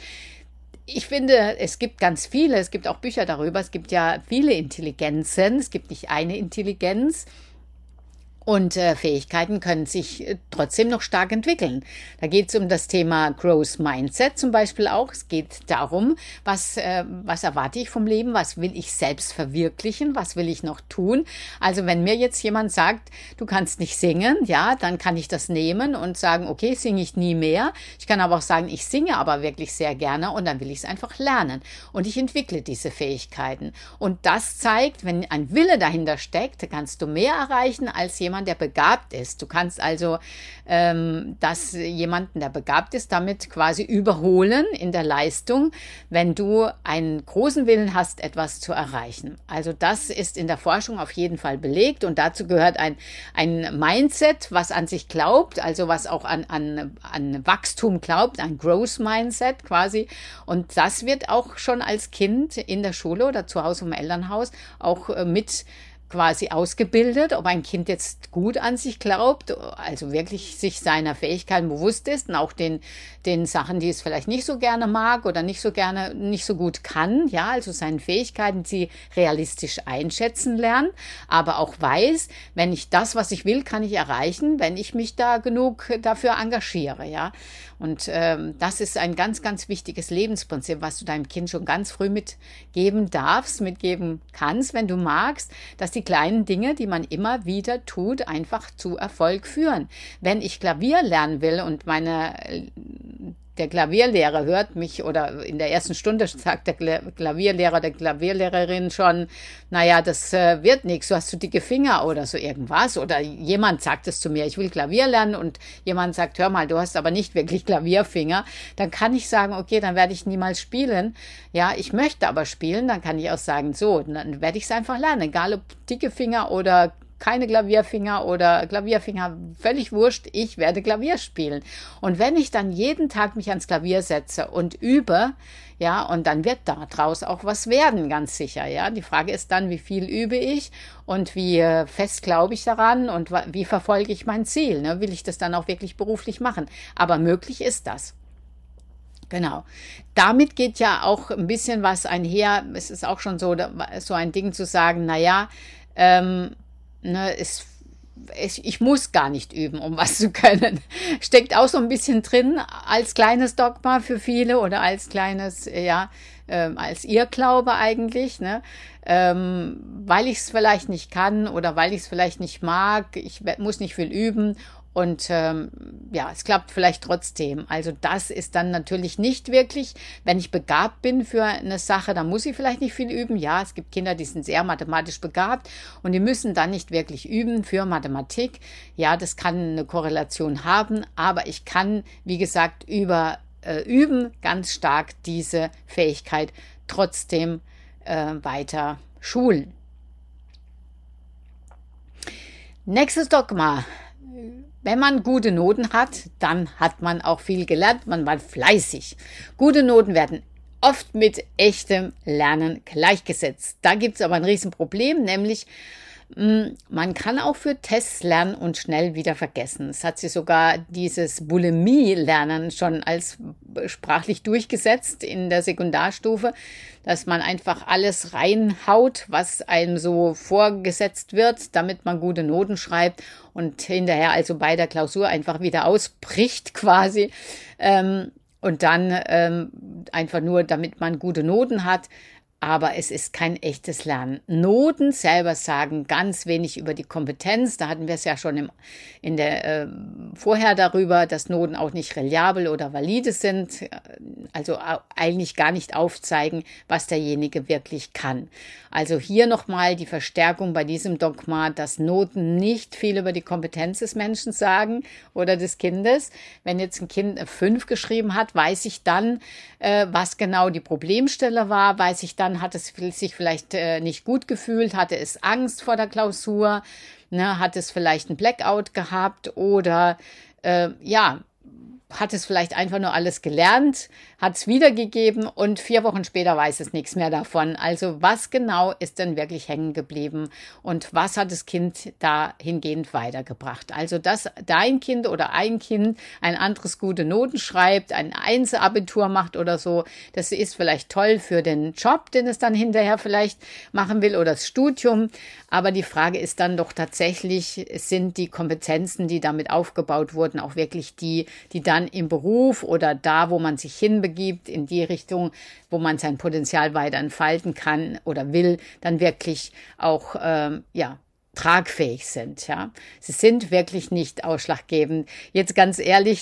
S1: Ich finde, es gibt ganz viele, es gibt auch Bücher darüber, es gibt ja viele Intelligenzen, es gibt nicht eine Intelligenz. Und äh, Fähigkeiten können sich äh, trotzdem noch stark entwickeln. Da geht es um das Thema Growth Mindset zum Beispiel auch. Es geht darum, was, äh, was erwarte ich vom Leben, was will ich selbst verwirklichen, was will ich noch tun. Also wenn mir jetzt jemand sagt, du kannst nicht singen, ja, dann kann ich das nehmen und sagen, okay, singe ich nie mehr. Ich kann aber auch sagen, ich singe aber wirklich sehr gerne und dann will ich es einfach lernen. Und ich entwickle diese Fähigkeiten. Und das zeigt, wenn ein Wille dahinter steckt, kannst du mehr erreichen als jemand, jemand, der begabt ist. Du kannst also ähm, das jemanden, der begabt ist, damit quasi überholen in der Leistung, wenn du einen großen Willen hast, etwas zu erreichen. Also das ist in der Forschung auf jeden Fall belegt und dazu gehört ein, ein Mindset, was an sich glaubt, also was auch an, an, an Wachstum glaubt, ein Growth Mindset quasi. Und das wird auch schon als Kind in der Schule oder zu Hause im Elternhaus auch äh, mit quasi ausgebildet, ob ein Kind jetzt gut an sich glaubt, also wirklich sich seiner Fähigkeiten bewusst ist und auch den, den Sachen, die es vielleicht nicht so gerne mag oder nicht so gerne, nicht so gut kann, ja, also seinen Fähigkeiten, sie realistisch einschätzen lernen, aber auch weiß, wenn ich das, was ich will, kann ich erreichen, wenn ich mich da genug dafür engagiere, ja. Und ähm, das ist ein ganz, ganz wichtiges Lebensprinzip, was du deinem Kind schon ganz früh mitgeben darfst, mitgeben kannst, wenn du magst, dass die kleinen Dinge, die man immer wieder tut, einfach zu Erfolg führen. Wenn ich Klavier lernen will und meine der Klavierlehrer hört mich oder in der ersten Stunde sagt der Klavierlehrer, der Klavierlehrerin schon, naja, das äh, wird nichts, du hast zu dicke Finger oder so irgendwas. Oder jemand sagt es zu mir, ich will Klavier lernen und jemand sagt, hör mal, du hast aber nicht wirklich Klavierfinger. Dann kann ich sagen, okay, dann werde ich niemals spielen. Ja, ich möchte aber spielen, dann kann ich auch sagen, so, dann werde ich es einfach lernen, egal ob dicke Finger oder keine Klavierfinger oder Klavierfinger, völlig wurscht, ich werde Klavier spielen. Und wenn ich dann jeden Tag mich ans Klavier setze und übe, ja, und dann wird daraus auch was werden, ganz sicher, ja. Die Frage ist dann, wie viel übe ich und wie fest glaube ich daran und wie verfolge ich mein Ziel, ne? Will ich das dann auch wirklich beruflich machen? Aber möglich ist das. Genau. Damit geht ja auch ein bisschen was einher. Es ist auch schon so, so ein Ding zu sagen, na ja, ähm, Ne, es, es, ich muss gar nicht üben, um was zu können. Steckt auch so ein bisschen drin als kleines Dogma für viele oder als kleines, ja, ähm, als Irrglaube eigentlich, ne? Ähm, weil ich es vielleicht nicht kann oder weil ich es vielleicht nicht mag, ich muss nicht viel üben. Und ähm, ja, es klappt vielleicht trotzdem. Also das ist dann natürlich nicht wirklich, wenn ich begabt bin für eine Sache, dann muss ich vielleicht nicht viel üben. Ja, es gibt Kinder, die sind sehr mathematisch begabt und die müssen dann nicht wirklich üben für Mathematik. Ja, das kann eine Korrelation haben, aber ich kann, wie gesagt, über äh, Üben ganz stark diese Fähigkeit trotzdem äh, weiter schulen. Nächstes Dogma. Wenn man gute Noten hat, dann hat man auch viel gelernt, man war fleißig. Gute Noten werden oft mit echtem Lernen gleichgesetzt. Da gibt es aber ein Riesenproblem, nämlich man kann auch für Tests lernen und schnell wieder vergessen. Es hat sich sogar dieses Bulimie-Lernen schon als sprachlich durchgesetzt in der Sekundarstufe, dass man einfach alles reinhaut, was einem so vorgesetzt wird, damit man gute Noten schreibt und hinterher also bei der Klausur einfach wieder ausbricht quasi. Ähm, und dann ähm, einfach nur, damit man gute Noten hat. Aber es ist kein echtes Lernen. Noten selber sagen ganz wenig über die Kompetenz. Da hatten wir es ja schon im, in der, äh, vorher darüber, dass Noten auch nicht reliabel oder valide sind. Also eigentlich gar nicht aufzeigen, was derjenige wirklich kann. Also hier nochmal die Verstärkung bei diesem Dogma, dass Noten nicht viel über die Kompetenz des Menschen sagen oder des Kindes. Wenn jetzt ein Kind eine fünf geschrieben hat, weiß ich dann, äh, was genau die Problemstelle war, weiß ich dann, hat es sich vielleicht äh, nicht gut gefühlt, hatte es Angst vor der Klausur, ne, hat es vielleicht einen Blackout gehabt oder äh, ja, hat es vielleicht einfach nur alles gelernt, hat es wiedergegeben und vier Wochen später weiß es nichts mehr davon. Also was genau ist denn wirklich hängen geblieben und was hat das Kind dahingehend weitergebracht? Also dass dein Kind oder ein Kind ein anderes gute Noten schreibt, ein Einzelabitur macht oder so, das ist vielleicht toll für den Job, den es dann hinterher vielleicht machen will oder das Studium. Aber die Frage ist dann doch tatsächlich, sind die Kompetenzen, die damit aufgebaut wurden, auch wirklich die, die dann im Beruf oder da, wo man sich hinbegibt, in die Richtung, wo man sein Potenzial weiter entfalten kann oder will, dann wirklich auch, ähm, ja, tragfähig sind, ja. Sie sind wirklich nicht ausschlaggebend. Jetzt ganz ehrlich,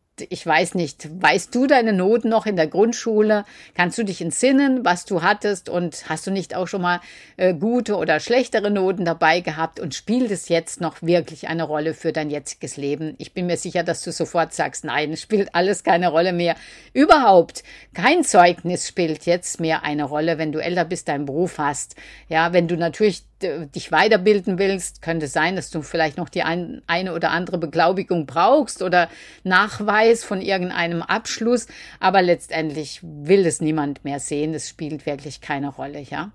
S1: ich weiß nicht, weißt du deine Noten noch in der Grundschule? Kannst du dich entsinnen, was du hattest? Und hast du nicht auch schon mal äh, gute oder schlechtere Noten dabei gehabt? Und spielt es jetzt noch wirklich eine Rolle für dein jetziges Leben? Ich bin mir sicher, dass du sofort sagst, nein, es spielt alles keine Rolle mehr. Überhaupt kein Zeugnis spielt jetzt mehr eine Rolle, wenn du älter bist, deinen Beruf hast. Ja, wenn du natürlich dich weiterbilden willst, könnte sein, dass du vielleicht noch die ein, eine oder andere Beglaubigung brauchst oder Nachweis von irgendeinem Abschluss, aber letztendlich will es niemand mehr sehen, das spielt wirklich keine Rolle, ja.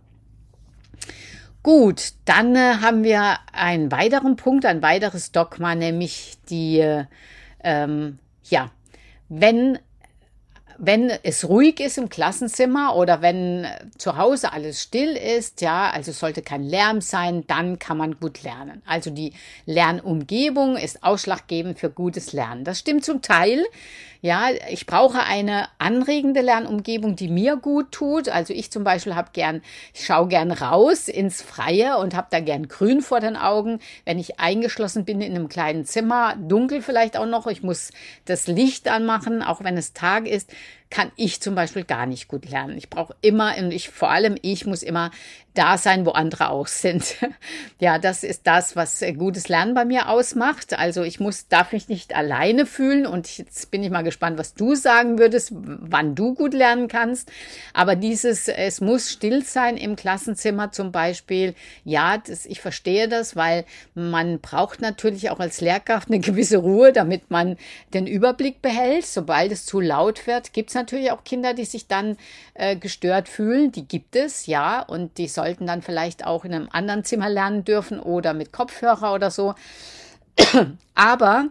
S1: Gut, dann äh, haben wir einen weiteren Punkt, ein weiteres Dogma, nämlich die, äh, ähm, ja, wenn Wenn es ruhig ist im Klassenzimmer oder wenn zu Hause alles still ist, ja, also sollte kein Lärm sein, dann kann man gut lernen. Also die Lernumgebung ist ausschlaggebend für gutes Lernen. Das stimmt zum Teil. Ja, ich brauche eine anregende Lernumgebung, die mir gut tut. Also ich zum Beispiel habe gern, ich schaue gern raus ins Freie und habe da gern Grün vor den Augen. Wenn ich eingeschlossen bin in einem kleinen Zimmer, dunkel vielleicht auch noch, ich muss das Licht anmachen, auch wenn es Tag ist, kann ich zum Beispiel gar nicht gut lernen. Ich brauche immer, und ich, vor allem ich muss immer da sein, wo andere auch sind. Ja, das ist das, was gutes Lernen bei mir ausmacht. Also ich muss, darf mich nicht alleine fühlen und jetzt bin ich mal gespannt, was du sagen würdest, wann du gut lernen kannst. Aber dieses, es muss still sein im Klassenzimmer zum Beispiel. Ja, das, ich verstehe das, weil man braucht natürlich auch als Lehrkraft eine gewisse Ruhe, damit man den Überblick behält. Sobald es zu laut wird, gibt es natürlich auch Kinder, die sich dann äh, gestört fühlen. Die gibt es, ja, und die sollten dann vielleicht auch in einem anderen Zimmer lernen dürfen oder mit Kopfhörer oder so. Aber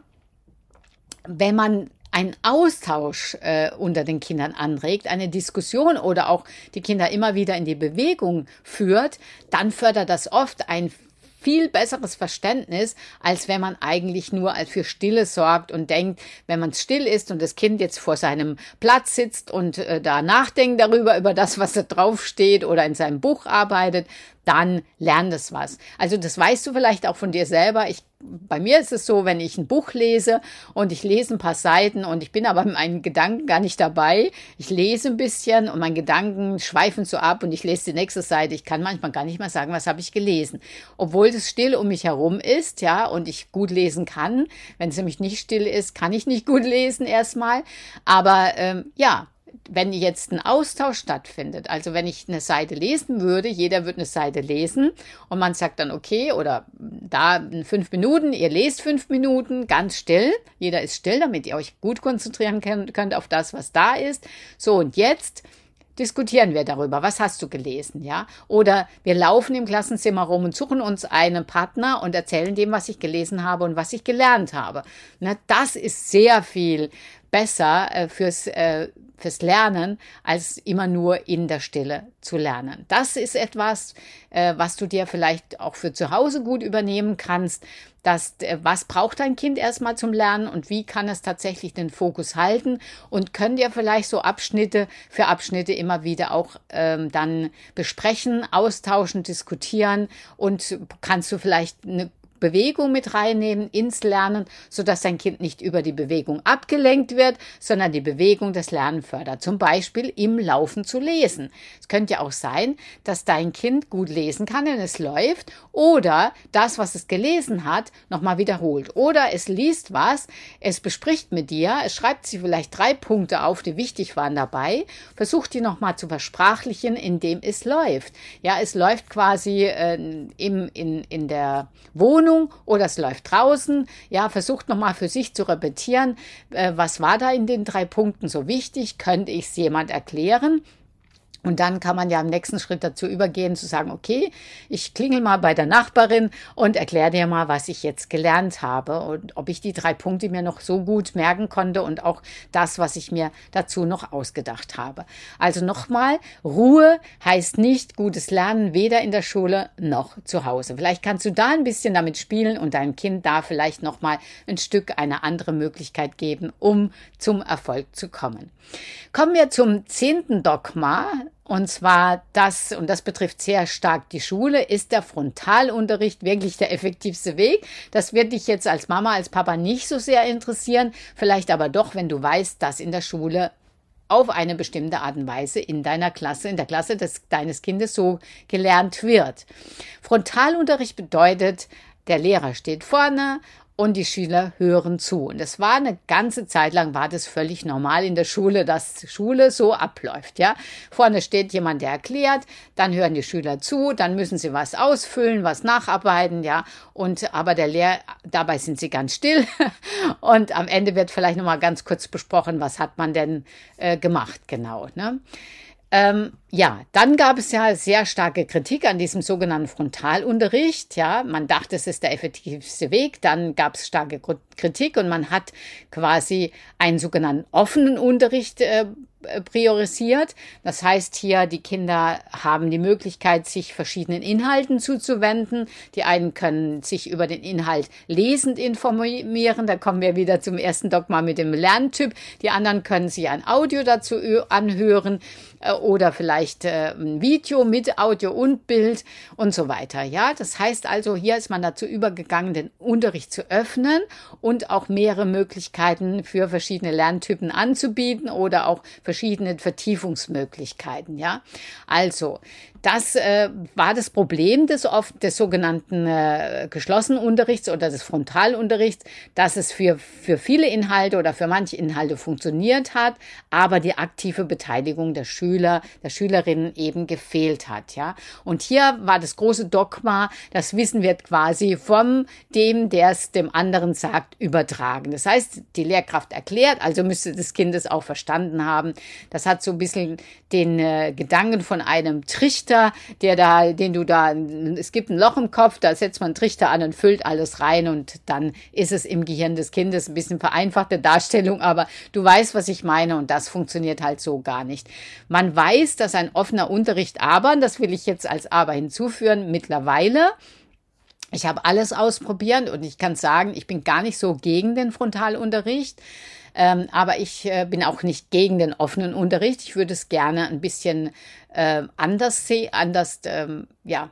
S1: wenn man einen Austausch äh, unter den Kindern anregt, eine Diskussion oder auch die Kinder immer wieder in die Bewegung führt, dann fördert das oft ein viel besseres Verständnis, als wenn man eigentlich nur für Stille sorgt und denkt, wenn man still ist und das Kind jetzt vor seinem Platz sitzt und äh, da nachdenkt darüber, über das, was da draufsteht oder in seinem Buch arbeitet, dann lernt es was. Also das weißt du vielleicht auch von dir selber. Ich, bei mir ist es so, wenn ich ein Buch lese und ich lese ein paar Seiten und ich bin aber mit meinen Gedanken gar nicht dabei. Ich lese ein bisschen und meine Gedanken schweifen so ab und ich lese die nächste Seite. Ich kann manchmal gar nicht mehr sagen, was habe ich gelesen. Obwohl es still um mich herum ist, ja, und ich gut lesen kann. Wenn es nämlich nicht still ist, kann ich nicht gut lesen erstmal. Aber ähm, ja, wenn jetzt ein Austausch stattfindet, also wenn ich eine Seite lesen würde, jeder würde eine Seite lesen und man sagt dann, okay, oder da fünf Minuten, ihr lest fünf Minuten, ganz still, jeder ist still, damit ihr euch gut konzentrieren könnt auf das, was da ist. So, und jetzt diskutieren wir darüber, was hast du gelesen, ja? Oder wir laufen im Klassenzimmer rum und suchen uns einen Partner und erzählen dem, was ich gelesen habe und was ich gelernt habe. Na, das ist sehr viel besser äh, fürs, äh, fürs Lernen, als immer nur in der Stille zu lernen. Das ist etwas, äh, was du dir vielleicht auch für zu Hause gut übernehmen kannst. Dass, äh, was braucht dein Kind erstmal zum Lernen und wie kann es tatsächlich den Fokus halten und könnt ihr vielleicht so Abschnitte für Abschnitte immer wieder auch ähm, dann besprechen, austauschen, diskutieren und kannst du vielleicht eine Bewegung mit reinnehmen ins Lernen, sodass dein Kind nicht über die Bewegung abgelenkt wird, sondern die Bewegung das Lernen fördert. Zum Beispiel im Laufen zu lesen. Es könnte ja auch sein, dass dein Kind gut lesen kann, wenn es läuft, oder das, was es gelesen hat, nochmal wiederholt. Oder es liest was, es bespricht mit dir, es schreibt sich vielleicht drei Punkte auf, die wichtig waren dabei, versucht die nochmal zu versprachlichen, indem es läuft. Ja, es läuft quasi äh, im, in, in der Wohnung, oder es läuft draußen, ja, versucht nochmal für sich zu repetieren, äh, was war da in den drei Punkten so wichtig, könnte ich es jemand erklären? Und dann kann man ja im nächsten Schritt dazu übergehen, zu sagen, okay, ich klingel mal bei der Nachbarin und erkläre dir mal, was ich jetzt gelernt habe und ob ich die drei Punkte mir noch so gut merken konnte und auch das, was ich mir dazu noch ausgedacht habe. Also nochmal, Ruhe heißt nicht gutes Lernen, weder in der Schule noch zu Hause. Vielleicht kannst du da ein bisschen damit spielen und deinem Kind da vielleicht nochmal ein Stück eine andere Möglichkeit geben, um zum Erfolg zu kommen. Kommen wir zum zehnten Dogma. Und zwar das, und das betrifft sehr stark die Schule, ist der Frontalunterricht wirklich der effektivste Weg. Das wird dich jetzt als Mama, als Papa nicht so sehr interessieren, vielleicht aber doch, wenn du weißt, dass in der Schule auf eine bestimmte Art und Weise in deiner Klasse, in der Klasse des, deines Kindes so gelernt wird. Frontalunterricht bedeutet, der Lehrer steht vorne und die Schüler hören zu. Und das war eine ganze Zeit lang, war das völlig normal in der Schule, dass Schule so abläuft, ja. Vorne steht jemand, der erklärt, dann hören die Schüler zu, dann müssen sie was ausfüllen, was nacharbeiten, ja. Und, aber der Lehrer, dabei sind sie ganz still. Und am Ende wird vielleicht nochmal ganz kurz besprochen, was hat man denn äh, gemacht, genau, ne. Ähm, ja, dann gab es ja sehr starke Kritik an diesem sogenannten Frontalunterricht. Ja, man dachte, es ist der effektivste Weg. Dann gab es starke Kritik und man hat quasi einen sogenannten offenen Unterricht äh, priorisiert. Das heißt hier, die Kinder haben die Möglichkeit, sich verschiedenen Inhalten zuzuwenden. Die einen können sich über den Inhalt lesend informieren. Da kommen wir wieder zum ersten Dogma mit dem Lerntyp. Die anderen können sich ein Audio dazu anhören äh, oder vielleicht äh, ein Video mit Audio und Bild und so weiter. Ja, das heißt also, hier ist man dazu übergegangen, den Unterricht zu öffnen und auch mehrere Möglichkeiten für verschiedene Lerntypen anzubieten oder auch verschiedene Vertiefungsmöglichkeiten, ja. Also, das äh, war das Problem des, oft, des sogenannten äh, geschlossenen Unterrichts oder des Frontalunterrichts, dass es für, für viele Inhalte oder für manche Inhalte funktioniert hat, aber die aktive Beteiligung der Schüler, der Schülerinnen eben gefehlt hat, ja. Und hier war das große Dogma, das Wissen wird quasi vom dem, der es dem anderen sagt, übertragen. Das heißt, die Lehrkraft erklärt, also müsste das Kind es auch verstanden haben. Das hat so ein bisschen den äh, Gedanken von einem Trichter, der da, den du da, es gibt ein Loch im Kopf, da setzt man einen Trichter an und füllt alles rein und dann ist es im Gehirn des Kindes ein bisschen vereinfachte Darstellung, aber du weißt, was ich meine und das funktioniert halt so gar nicht. Man weiß, dass ein offener Unterricht aber, und das will ich jetzt als aber hinzuführen, mittlerweile, ich habe alles ausprobiert und ich kann sagen, ich bin gar nicht so gegen den Frontalunterricht. Ähm, aber ich äh, bin auch nicht gegen den offenen Unterricht. Ich würde es gerne ein bisschen äh, anders sehen, anders ähm, ja,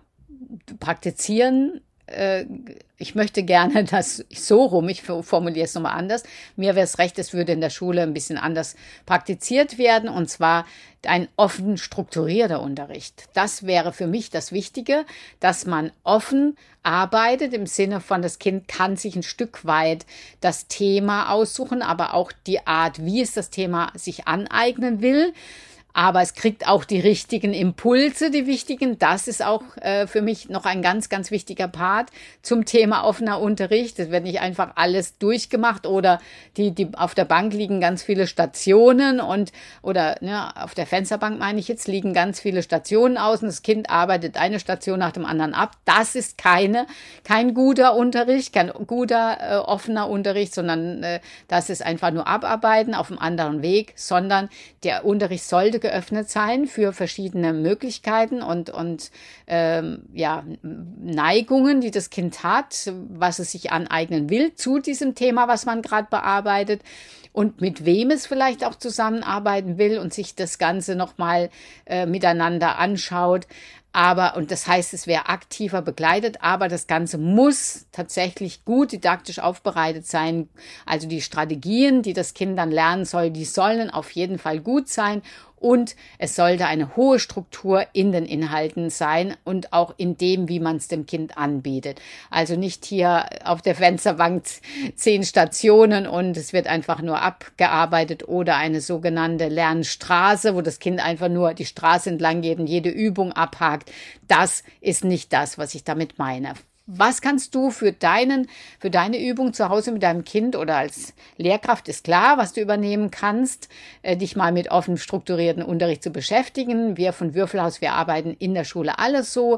S1: praktizieren. Äh, ich möchte gerne das so rum, ich formuliere es nochmal anders. Mir wäre es recht, es würde in der Schule ein bisschen anders praktiziert werden, und zwar ein offen strukturierter Unterricht. Das wäre für mich das Wichtige, dass man offen arbeitet, im Sinne von, das Kind kann sich ein Stück weit das Thema aussuchen, aber auch die Art, wie es das Thema sich aneignen will. Aber es kriegt auch die richtigen Impulse, die wichtigen. Das ist auch äh, für mich noch ein ganz, ganz wichtiger Part zum Thema offener Unterricht. Es wird nicht einfach alles durchgemacht oder die, die auf der Bank liegen ganz viele Stationen und oder ne, auf der Fensterbank meine ich jetzt, liegen ganz viele Stationen aus und das Kind arbeitet eine Station nach dem anderen ab. Das ist keine, kein guter Unterricht, kein guter äh, offener Unterricht, sondern äh, das ist einfach nur Abarbeiten auf einem anderen Weg, sondern der Unterricht sollte geöffnet sein für verschiedene Möglichkeiten und, und ähm, ja, Neigungen, die das Kind hat, was es sich aneignen will zu diesem Thema, was man gerade bearbeitet und mit wem es vielleicht auch zusammenarbeiten will und sich das Ganze nochmal äh, miteinander anschaut. Aber, und das heißt, es wäre aktiver begleitet, aber das Ganze muss tatsächlich gut didaktisch aufbereitet sein. Also die Strategien, die das Kind dann lernen soll, die sollen auf jeden Fall gut sein. Und es sollte eine hohe Struktur in den Inhalten sein und auch in dem, wie man es dem Kind anbietet. Also nicht hier auf der Fensterbank zehn Stationen und es wird einfach nur abgearbeitet oder eine sogenannte Lernstraße, wo das Kind einfach nur die Straße entlang geht und jede Übung abhakt. Das ist nicht das, was ich damit meine. Was kannst du für deinen, für deine Übung zu Hause mit deinem Kind oder als Lehrkraft ist klar, was du übernehmen kannst, äh, dich mal mit offen strukturierten Unterricht zu beschäftigen. Wir von Würfelhaus, wir arbeiten in der Schule alles so.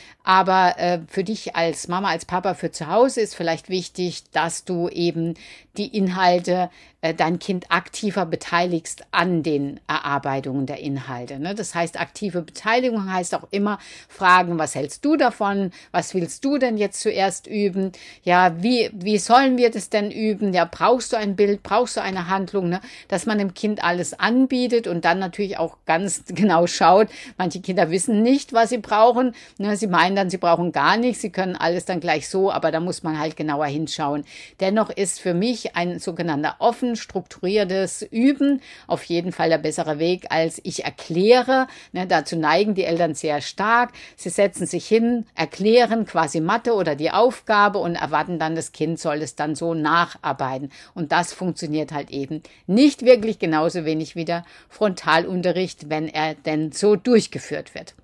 S1: Aber äh, für dich als Mama, als Papa für zu Hause ist vielleicht wichtig, dass du eben die Inhalte dein Kind aktiver beteiligst an den Erarbeitungen der Inhalte. Ne? Das heißt, aktive Beteiligung heißt auch immer fragen, was hältst du davon? Was willst du denn jetzt zuerst üben? Ja, wie, wie sollen wir das denn üben? Ja, brauchst du ein Bild? Brauchst du eine Handlung? Ne? Dass man dem Kind alles anbietet und dann natürlich auch ganz genau schaut. Manche Kinder wissen nicht, was sie brauchen. Ne? Sie meinen dann, sie brauchen gar nichts. Sie können alles dann gleich so, aber da muss man halt genauer hinschauen. Dennoch ist für mich ein sogenannter offen strukturiertes Üben auf jeden Fall der bessere Weg, als ich erkläre. Ne, dazu neigen die Eltern sehr stark. Sie setzen sich hin, erklären quasi Mathe oder die Aufgabe und erwarten dann, das Kind soll es dann so nacharbeiten. Und das funktioniert halt eben nicht wirklich, genauso wenig wie der Frontalunterricht, wenn er denn so durchgeführt wird.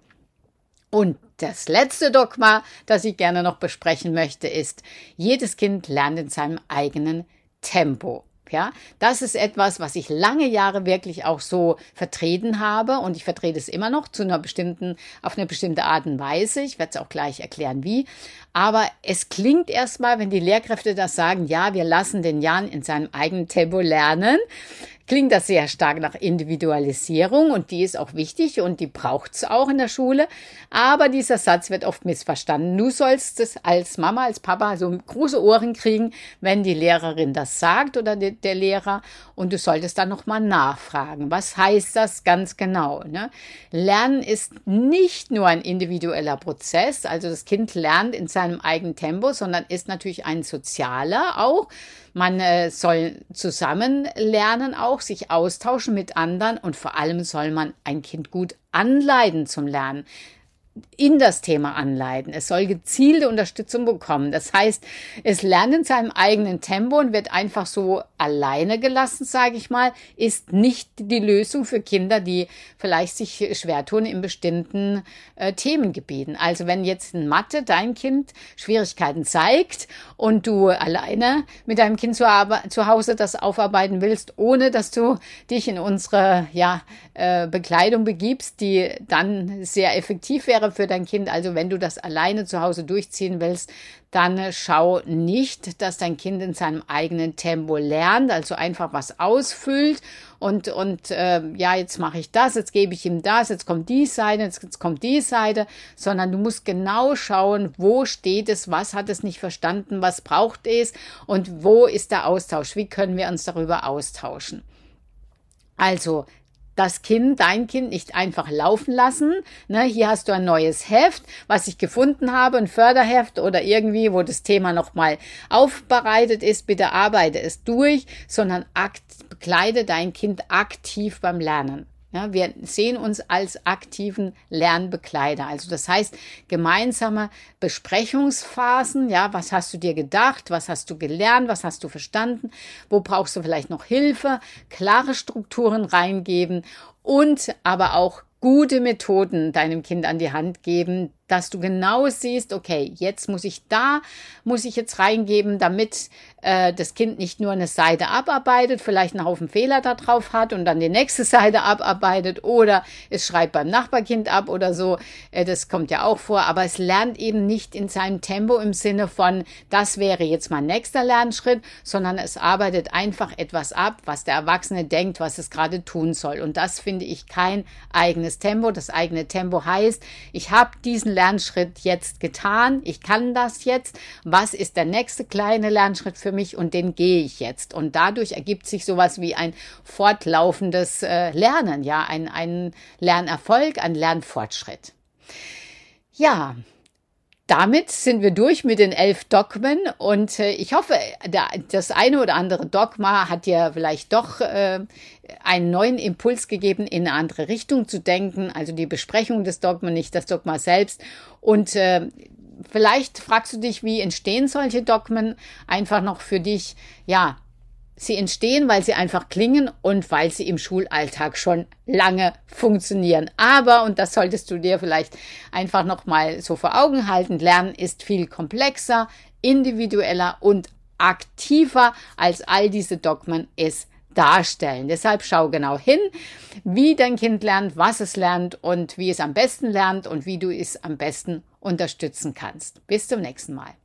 S1: Und das letzte Dogma, das ich gerne noch besprechen möchte, ist, jedes Kind lernt in seinem eigenen Tempo. Ja, das ist etwas, was ich lange Jahre wirklich auch so vertreten habe und ich vertrete es immer noch zu einer bestimmten, auf eine bestimmte Art und Weise. Ich werde es auch gleich erklären, wie. Aber es klingt erstmal, wenn die Lehrkräfte das sagen, ja, wir lassen den Jan in seinem eigenen Tempo lernen, klingt das sehr stark nach Individualisierung und die ist auch wichtig und die braucht es auch in der Schule. Aber dieser Satz wird oft missverstanden. Du sollst es als Mama, als Papa so große Ohren kriegen, wenn die Lehrerin das sagt oder der Lehrer und du solltest dann nochmal nachfragen. Was heißt das ganz genau? Ne? Lernen ist nicht nur ein individueller Prozess, also das Kind lernt in seinem eigenen Tempo, sondern ist natürlich ein sozialer auch. Man äh, soll zusammen lernen auch, sich austauschen mit anderen und vor allem soll man ein Kind gut anleiten zum Lernen, in das Thema anleiten. Es soll gezielte Unterstützung bekommen. Das heißt, es lernt in seinem eigenen Tempo und wird einfach so alleine gelassen, sage ich mal, ist nicht die Lösung für Kinder, die vielleicht sich schwer tun in bestimmten äh, Themengebieten. Also wenn jetzt in Mathe dein Kind Schwierigkeiten zeigt und du alleine mit deinem Kind zu, zu Hause das aufarbeiten willst, ohne dass du dich in unsere ja, äh, Bekleidung begibst, die dann sehr effektiv wäre für dein Kind. Also wenn du das alleine zu Hause durchziehen willst, dann schau nicht, dass dein Kind in seinem eigenen Tempo lernt, also einfach was ausfüllt und, und äh, ja, jetzt mache ich das, jetzt gebe ich ihm das, jetzt kommt die Seite, jetzt, jetzt kommt die Seite, sondern du musst genau schauen, wo steht es, was hat es nicht verstanden, was braucht es und wo ist der Austausch, wie können wir uns darüber austauschen. Also das Kind, dein Kind nicht einfach laufen lassen. Ne, hier hast du ein neues Heft, was ich gefunden habe, ein Förderheft oder irgendwie, wo das Thema nochmal aufbereitet ist. Bitte arbeite es durch, sondern akt, begleite dein Kind aktiv beim Lernen. Ja, wir sehen uns als aktiven Lernbegleiter. Also das heißt, gemeinsame Besprechungsphasen. Ja, was hast du dir gedacht? Was hast du gelernt? Was hast du verstanden? Wo brauchst du vielleicht noch Hilfe? Klare Strukturen reingeben und aber auch gute Methoden deinem Kind an die Hand geben, dass du genau siehst, okay, jetzt muss ich da, muss ich jetzt reingeben, damit äh, das Kind nicht nur eine Seite abarbeitet, vielleicht einen Haufen Fehler da drauf hat und dann die nächste Seite abarbeitet oder es schreibt beim Nachbarkind ab oder so, äh, das kommt ja auch vor, aber es lernt eben nicht in seinem Tempo im Sinne von, das wäre jetzt mein nächster Lernschritt, sondern es arbeitet einfach etwas ab, was der Erwachsene denkt, was es gerade tun soll und das finde ich kein eigenes Tempo. Das eigene Tempo heißt, ich habe diesen Lernschritt jetzt getan, ich kann das jetzt, was ist der nächste kleine Lernschritt für mich und den gehe ich jetzt. Und dadurch ergibt sich sowas wie ein fortlaufendes äh, Lernen, ja, ein, ein Lernerfolg, ein Lernfortschritt. Ja, damit sind wir durch mit den elf Dogmen und äh, ich hoffe, der, das eine oder andere Dogma hat dir vielleicht doch äh, einen neuen Impuls gegeben, in eine andere Richtung zu denken, also die Besprechung des Dogma, nicht das Dogma selbst. Und äh, vielleicht fragst du dich, wie entstehen solche Dogmen einfach noch für dich, ja, sie entstehen, weil sie einfach klingen und weil sie im Schulalltag schon lange funktionieren. Aber, und das solltest du dir vielleicht einfach noch mal so vor Augen halten, Lernen ist viel komplexer, individueller und aktiver, als all diese Dogmen es darstellen. Deshalb schau genau hin, wie dein Kind lernt, was es lernt und wie es am besten lernt und wie du es am besten unterstützen kannst. Bis zum nächsten Mal.